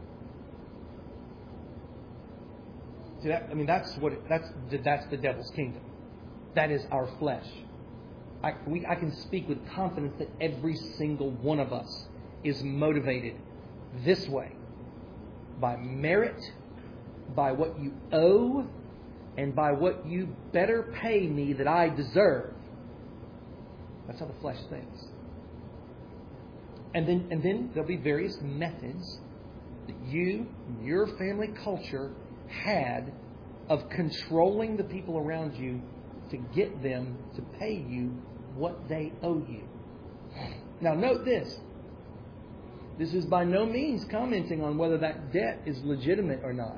See that? I mean, that's what it, that's that's the devil's kingdom. That is our flesh. I, we, I can speak with confidence that every single one of us is motivated this way. By merit, by what you owe, and by what you better pay me that I deserve. That's how the flesh thinks. And then, and then there'll be various methods that you, your family culture, had of controlling the people around you to get them to pay you what they owe you. Now note this. This is by no means commenting on whether that debt is legitimate or not.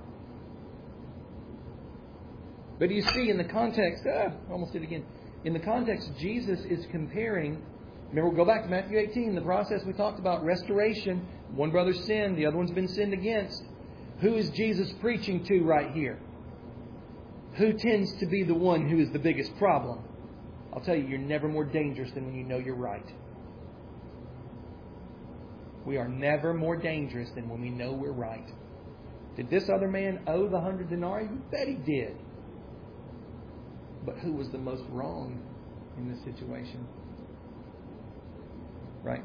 But you see in the context, ah, almost did it again. In the context, Jesus is comparing, remember, we'll go back to Matthew eighteen, the process we talked about, restoration. One brother sinned, the other one's been sinned against. Who is Jesus preaching to right here? Who tends to be the one who is the biggest problem? I'll tell you, you're never more dangerous than when you know you're right. We are never more dangerous than when we know we're right. Did this other man owe the hundred denarii? You bet he did. But who was the most wrong in this situation? Right?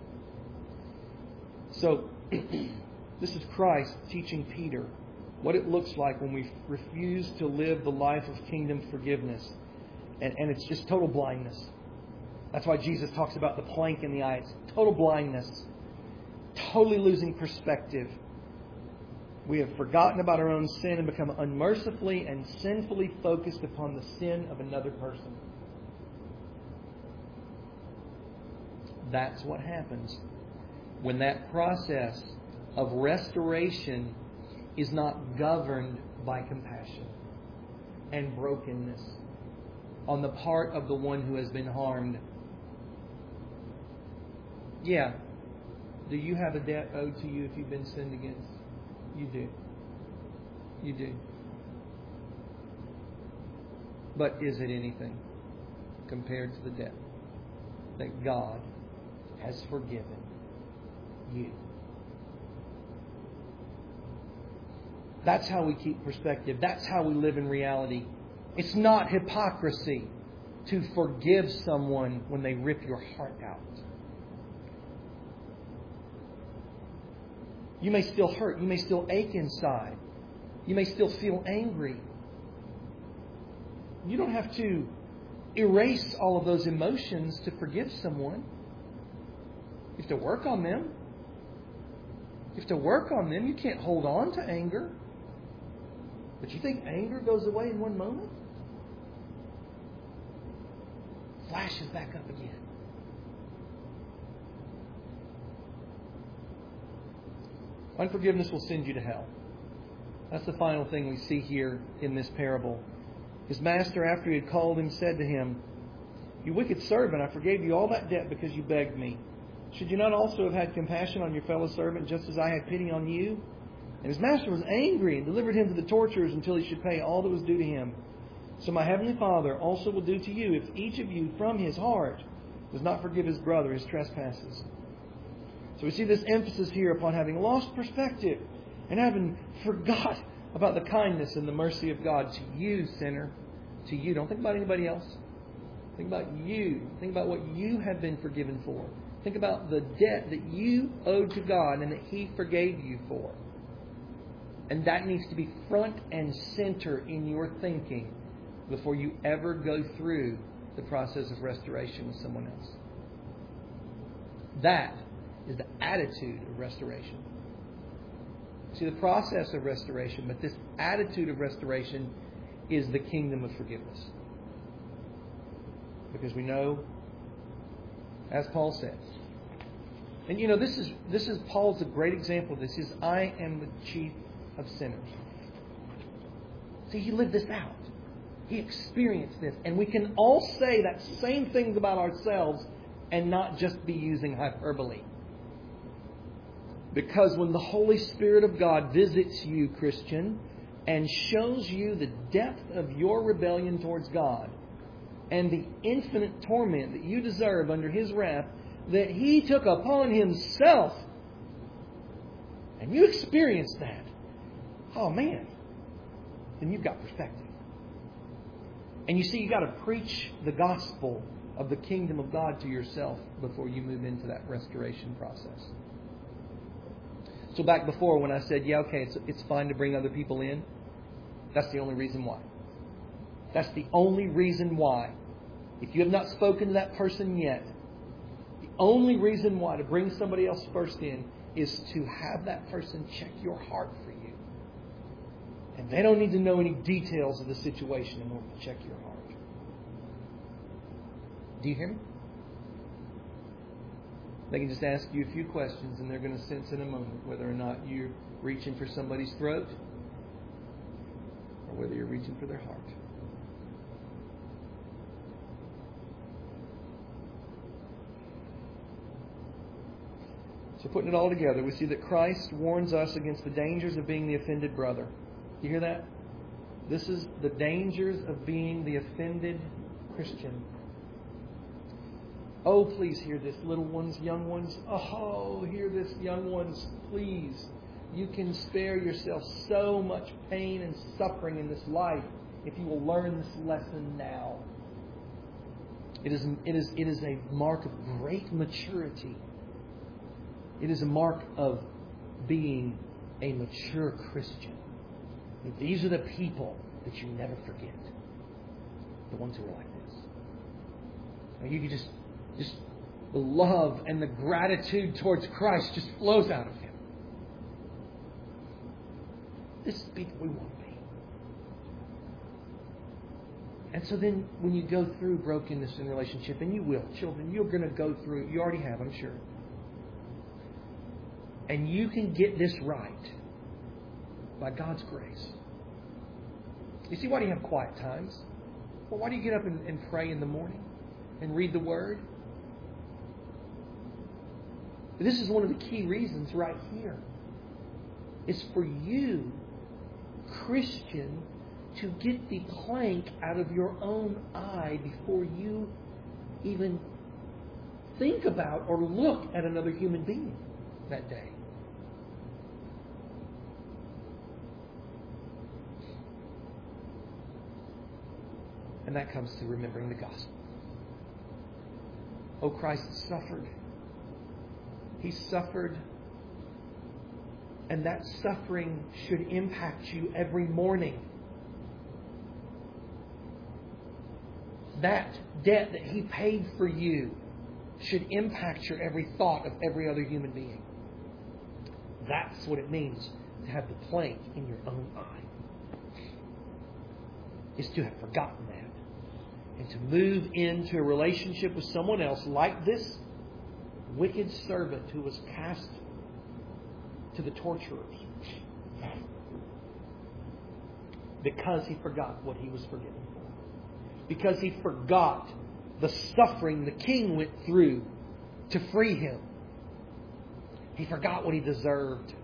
So, this is Christ teaching Peter what it looks like when we refuse to live the life of kingdom forgiveness. And, and it's just total blindness. That's why Jesus talks about the plank in the eye. It's total blindness. Totally losing perspective. We have forgotten about our own sin and become unmercifully and sinfully focused upon the sin of another person. That's what happens when that process of restoration is not governed by compassion and brokenness on the part of the one who has been harmed. Yeah. Do you have a debt owed to you if you've been sinned against? You do. You do. But is it anything compared to the debt that God has forgiven you? That's how we keep perspective. That's how we live in reality. It's not hypocrisy to forgive someone when they rip your heart out. You may still hurt. You may still ache inside. You may still feel angry. You don't have to erase all of those emotions to forgive someone. You have to work on them. You have to work on them. You can't hold on to anger. But you think anger goes away in one moment? Flashes back up again. Unforgiveness will send you to hell. That's the final thing we see here in this parable. His master, after he had called him, said to him, "You wicked servant, I forgave you all that debt because you begged me. Should you not also have had compassion on your fellow servant, just as I had pity on you?" And his master was angry and delivered him to the torturers until he should pay all that was due to him. So my heavenly Father also will do to you if each of you from his heart does not forgive his brother his trespasses. So we see this emphasis here upon having lost perspective and having forgot about the kindness and the mercy of God to you, sinner. To you. Don't think about anybody else. Think about you. Think about what you have been forgiven for. Think about the debt that you owed to God and that He forgave you for. And that needs to be front and center in your thinking before you ever go through the process of restoration with someone else. That is the attitude of restoration. See, the process of restoration, but this attitude of restoration is the kingdom of forgiveness. Because we know, as Paul said, and you know, this is this is Paul's a great example of this. He says, "I am the chief of sinners." See, he lived this out. He experienced this. And we can all say that same things about ourselves and not just be using hyperbole. Because when the Holy Spirit of God visits you, Christian, and shows you the depth of your rebellion towards God and the infinite torment that you deserve under His wrath that He took upon Himself, and you experience that, oh man, then you've got perspective. And you see, you've got to preach the gospel of the kingdom of God to yourself before you move into that restoration process. So back before when I said, yeah, okay, it's, it's fine to bring other people in. That's the only reason why. That's the only reason why. If you have not spoken to that person yet, the only reason why to bring somebody else first in is to have that person check your heart for you. And they don't need to know any details of the situation in order to check your heart. Do you hear me? They can just ask you a few questions and they're going to sense in a moment whether or not you're reaching for somebody's throat or whether you're reaching for their heart. So putting it all together, we see that Christ warns us against the dangers of being the offended brother. You hear that? This is the dangers of being the offended Christian. Oh, please hear this, little ones, young ones. Oh, hear this, young ones, please. You can spare yourself so much pain and suffering in this life if you will learn this lesson now. It is, it is, it is a mark of great maturity. It is a mark of being a mature Christian. These are the people that you never forget. The ones who are like this. You can just, just the love and the gratitude towards Christ just flows out of Him. This is the people we want to be. And so then when you go through brokenness in relationship, and you will, children, you're going to go through, you already have, I'm sure. And you can get this right by God's grace. You see, why do you have quiet times? Well, why do you get up and, and pray in the morning and read the Word? This is one of the key reasons right here. It's for you, Christian, to get the plank out of your own eye before you even think about or look at another human being that day. And that comes through remembering the gospel. Oh, Christ suffered. He suffered. And that suffering should impact you every morning. That debt that He paid for you should impact your every thought of every other human being. That's what it means to have the plank in your own eye. Is to have forgotten that. And to move into a relationship with someone else like this wicked servant who was cast to the torturers because he forgot what he was forgiven for. Because he forgot the suffering the king went through to free him. He forgot what he deserved.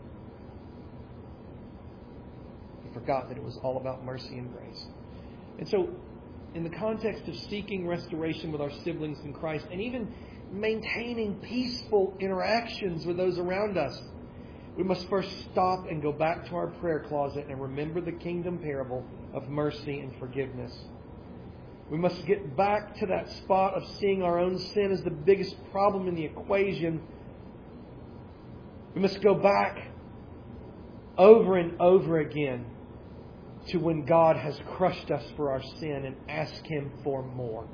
He forgot that it was all about mercy and grace. And so, in the context of seeking restoration with our siblings in Christ and even maintaining peaceful interactions with those around us, we must first stop and go back to our prayer closet and remember the kingdom parable of mercy and forgiveness. We must get back to that spot of seeing our own sin as the biggest problem in the equation. We must go back over and over again to when God has crushed us for our sin and ask Him for more.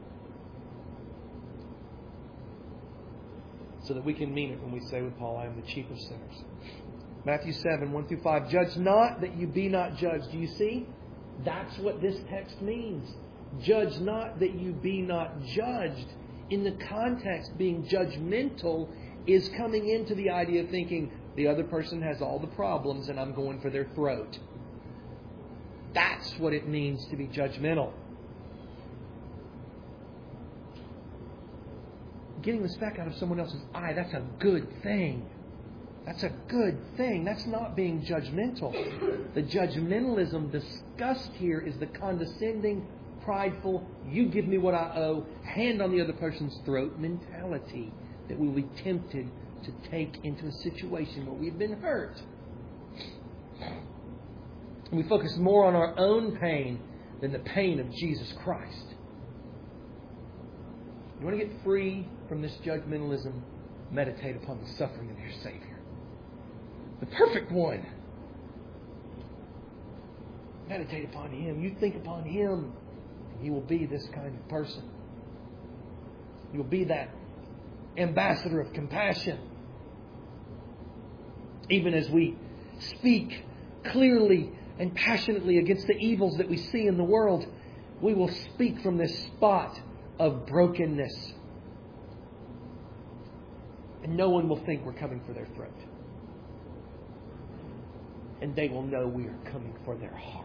So that we can mean it when we say with Paul, I am the chief of sinners. Matthew seven, one through five. Judge not that you be not judged. Do you see? That's what this text means. Judge not that you be not judged. In the context, being judgmental is coming into the idea of thinking the other person has all the problems and I'm going for their throat. That's what it means to be judgmental. Getting the speck out of someone else's eye, that's a good thing. That's a good thing. That's not being judgmental. The judgmentalism discussed here is the condescending, prideful, you give me what I owe, hand on the other person's throat mentality that we will be tempted to take into a situation where we've been hurt. We focus more on our own pain than the pain of Jesus Christ. You want to get free from this judgmentalism? Meditate upon the suffering of your Savior, the perfect one. Meditate upon Him. You think upon Him, and He will be this kind of person. He will be that ambassador of compassion. Even as we speak clearly and passionately against the evils that we see in the world, we will speak from this spot of brokenness. And no one will think we're coming for their throat. And they will know we are coming for their heart.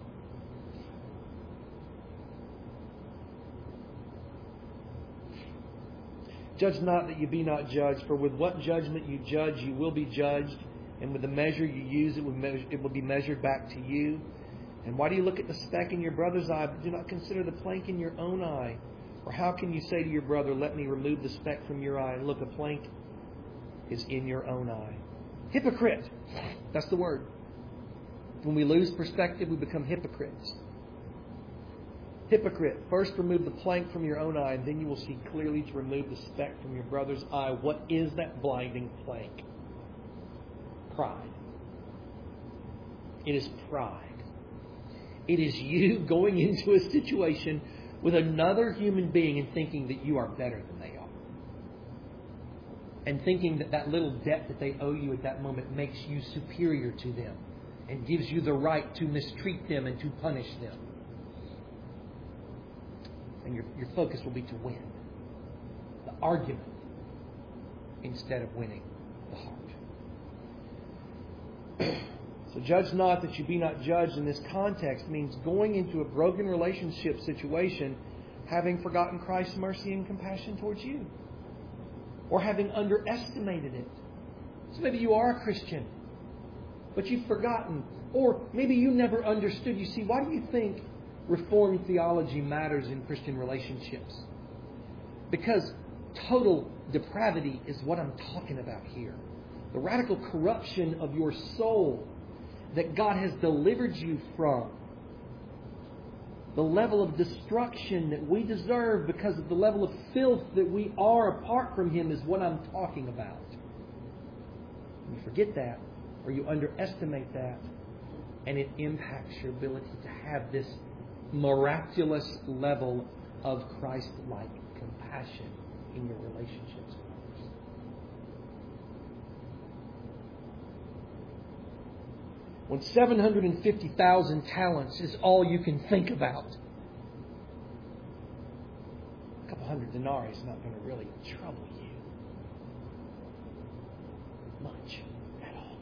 Judge not that you be not judged, for with what judgment you judge, you will be judged. And with the measure you use, it will, measure, it will be measured back to you. And why do you look at the speck in your brother's eye, but do not consider the plank in your own eye? Or how can you say to your brother, let me remove the speck from your eye, and look, a plank is in your own eye? Hypocrite. That's the word. When we lose perspective, we become hypocrites. Hypocrite. First remove the plank from your own eye, and then you will see clearly to remove the speck from your brother's eye. What is that blinding plank? Pride. It is pride. It is you going into a situation with another human being and thinking that you are better than they are. And thinking that that little debt that they owe you at that moment makes you superior to them and gives you the right to mistreat them and to punish them. And your, your focus will be to win the argument instead of winning the heart. So judge not that you be not judged in this context means going into a broken relationship situation having forgotten Christ's mercy and compassion towards you. Or having underestimated it. So maybe you are a Christian, but you've forgotten. Or maybe you never understood. You see, why do you think Reformed theology matters in Christian relationships? Because total depravity is what I'm talking about here. The radical corruption of your soul that God has delivered you from. The level of destruction that we deserve because of the level of filth that we are apart from Him is what I'm talking about. You forget that, or you underestimate that, and it impacts your ability to have this miraculous level of Christ-like compassion in your relationships with others. When seven hundred fifty thousand talents is all you can think about, a couple hundred denarii is not going to really trouble you much at all.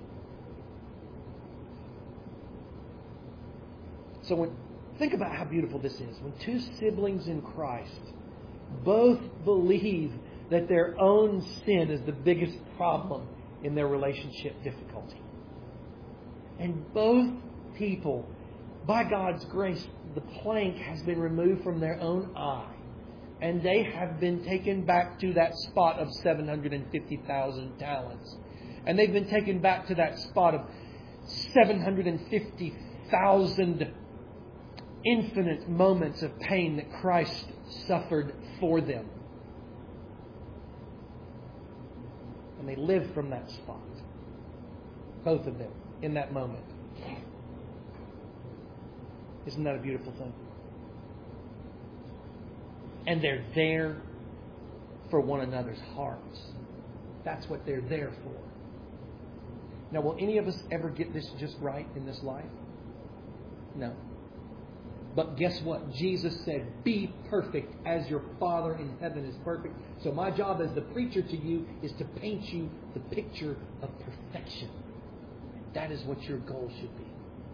So when think about how beautiful this is. When two siblings in Christ both believe that their own sin is the biggest problem in their relationship difficulty. And both people, by God's grace, the plank has been removed from their own eye. And they have been taken back to that spot of seven hundred fifty thousand talents. And they've been taken back to that spot of seven hundred fifty thousand infinite moments of pain that Christ suffered for them. And they live from that spot. Both of them. In that moment. Isn't that a beautiful thing? And they're there for one another's hearts. That's what they're there for. Now, will any of us ever get this just right in this life? No. But guess what? Jesus said, be perfect as your Father in heaven is perfect. So my job as the preacher to you is to paint you the picture of perfection. That is what your goal should be.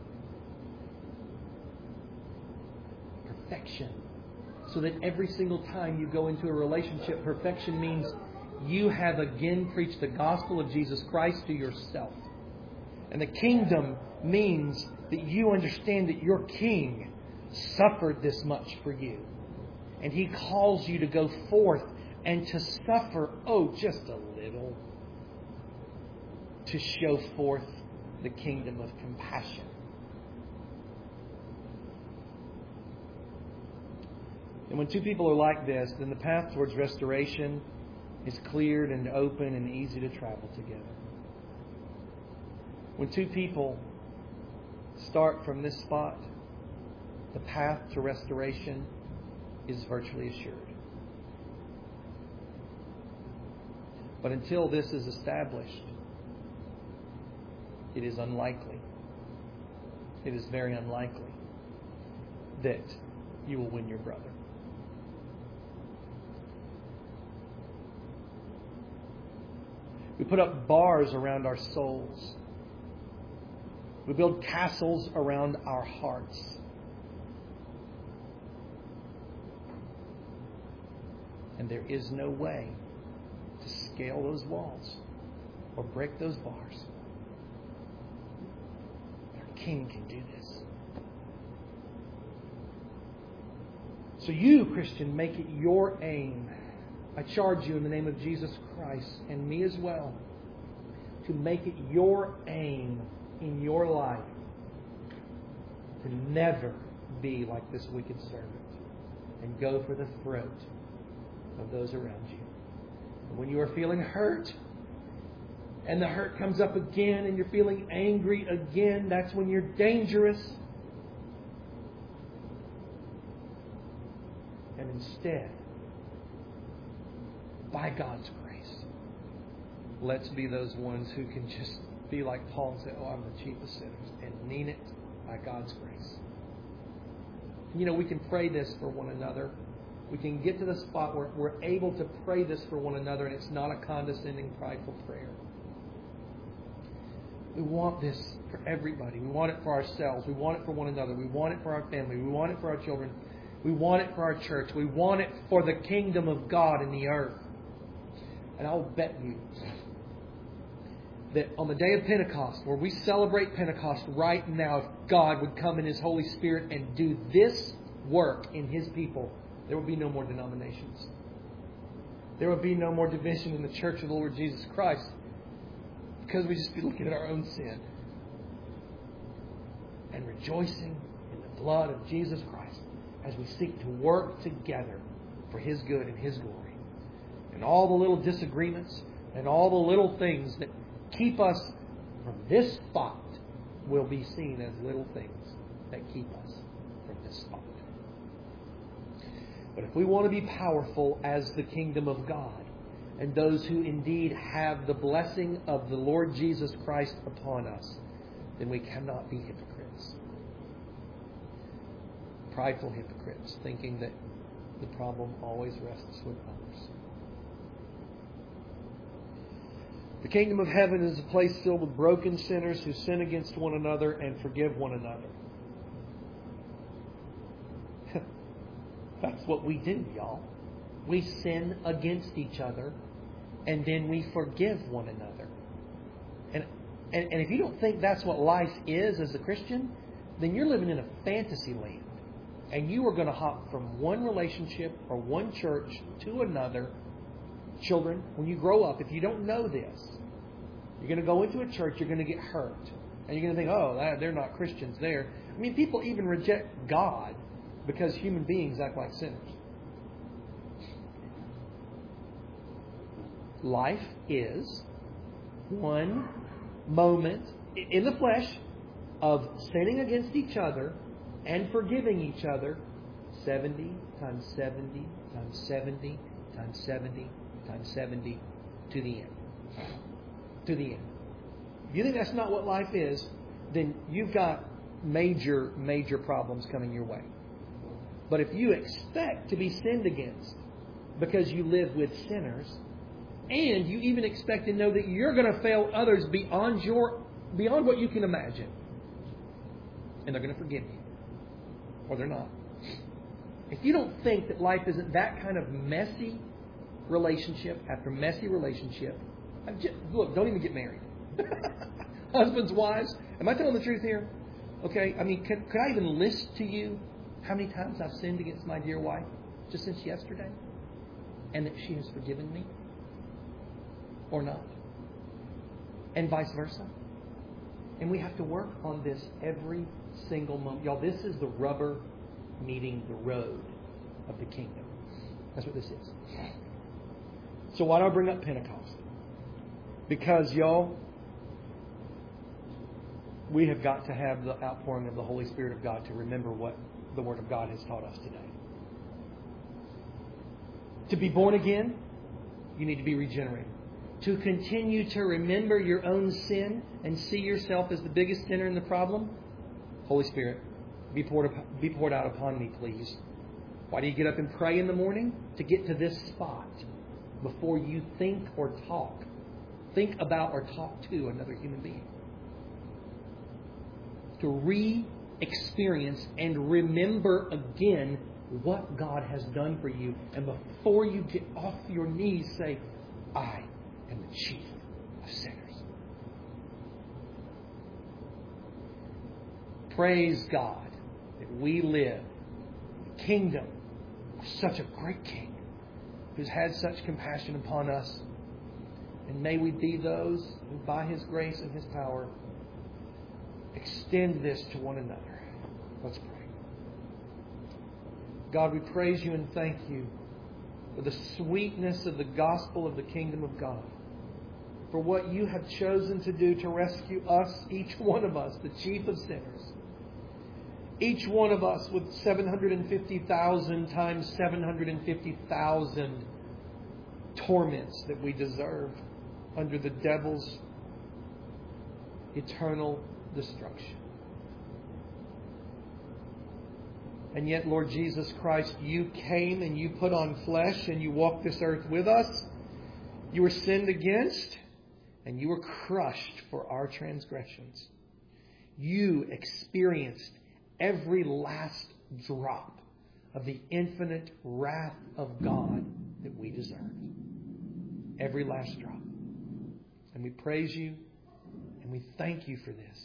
Perfection. So that every single time you go into a relationship, perfection means you have again preached the gospel of Jesus Christ to yourself. And the kingdom means that you understand that your King suffered this much for you. And He calls you to go forth and to suffer, oh, just a little, to show forth the kingdom of compassion. And when two people are like this, then the path towards restoration is cleared and open and easy to travel together. When two people start from this spot, the path to restoration is virtually assured. But until this is established, it is unlikely, it is very unlikely that you will win your brother. We put up bars around our souls. We build castles around our hearts. And there is no way to scale those walls or break those bars. Our King can do this. So you, Christian, make it your aim. I charge you in the name of Jesus Christ, and me as well, to make it your aim in your life to never be like this wicked servant and go for the throat of those around you. And when you are feeling hurt, and the hurt comes up again, and you're feeling angry again, that's when you're dangerous. And instead, by God's grace, let's be those ones who can just be like Paul and say, oh, I'm the chief of sinners, and mean it by God's grace. You know, we can pray this for one another. We can get to the spot where we're able to pray this for one another, and it's not a condescending, prideful prayer. We want this for everybody. We want it for ourselves. We want it for one another. We want it for our family. We want it for our children. We want it for our church. We want it for the kingdom of God in the earth. And I'll bet you that on the day of Pentecost, where we celebrate Pentecost right now, if God would come in His Holy Spirit and do this work in His people, there would be no more denominations. There would be no more division in the church of the Lord Jesus Christ, because we'd just be looking at our own sin and rejoicing in the blood of Jesus Christ as we seek to work together for His good and His glory. And all the little disagreements and all the little things that keep us from this spot will be seen as little things that keep us from this spot. But if we want to be powerful as the kingdom of God, and those who indeed have the blessing of the Lord Jesus Christ upon us, then we cannot be hypocrites. Prideful hypocrites, thinking that the problem always rests with others. The kingdom of heaven is a place filled with broken sinners who sin against one another and forgive one another. That's what we do, y'all. We sin against each other, and then we forgive one another. And, and, and if you don't think that's what life is as a Christian, then you're living in a fantasy land. And you are going to hop from one relationship or one church to another. Children, when you grow up, if you don't know this, you're going to go into a church, you're going to get hurt. And you're going to think, oh, they're not Christians there. I mean, people even reject God because human beings act like sinners. Life is one moment in the flesh of sinning against each other and forgiving each other seventy times seventy times seventy times seventy times seventy to the end. To the end. If you think that's not what life is, then you've got major, major problems coming your way. But if you expect to be sinned against because you live with sinners, and you even expect to know that you're going to fail others beyond your beyond what you can imagine, and they're going to forgive you, or they're not. If you don't think that life isn't that kind of messy relationship after messy relationship, just, look, don't even get married. Husbands, wives, am I telling the truth here? Okay, I mean, could, could I even list to you how many times I've sinned against my dear wife just since yesterday, and that she has forgiven me? Or not. And vice versa. And we have to work on this every single moment. Y'all, this is the rubber meeting the road of the kingdom. That's what this is. So why do I bring up Pentecost? Because, y'all, we have got to have the outpouring of the Holy Spirit of God to remember what the Word of God has taught us today. To be born again, you need to be regenerated. to continue to remember your own sin and see yourself as the biggest sinner in the problem? Holy Spirit, be poured, be poured out upon me, please. Why do you get up and pray in the morning? To get to this spot before you think or talk. Think about or talk to another human being. To re-experience and remember again what God has done for you. And before you get off your knees, say, I am the chief of sinners. Praise God that we live in the kingdom of such a great King who's had such compassion upon us. And may we be those who, by His grace and His power, extend this to one another. Let's pray. God, we praise You and thank You for the sweetness of the gospel of the kingdom of God. For what You have chosen to do to rescue us, each one of us, the chief of sinners. Each one of us with seven hundred fifty thousand times seven hundred fifty thousand torments that we deserve under the devil's eternal destruction. And yet, Lord Jesus Christ, You came and You put on flesh and You walked this earth with us. You were sinned against and You were crushed for our transgressions. You experienced every last drop of the infinite wrath of God that we deserve. Every last drop. And we praise You and we thank You for this.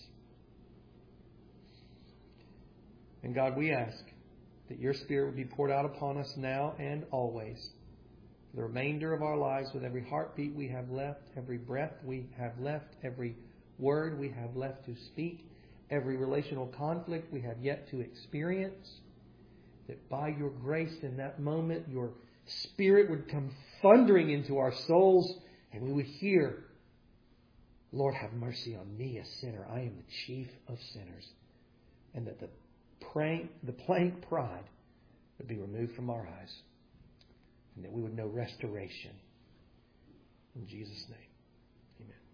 And God, we ask that Your Spirit would be poured out upon us now and always. For the remainder of our lives, with every heartbeat we have left, every breath we have left, every word we have left to speak, every relational conflict we have yet to experience, that by Your grace in that moment, Your Spirit would come thundering into our souls and we would hear, Lord, have mercy on me, a sinner. I am the chief of sinners. And that the Praying, the plain pride would be removed from our eyes, and that we would know restoration. In Jesus' name, amen.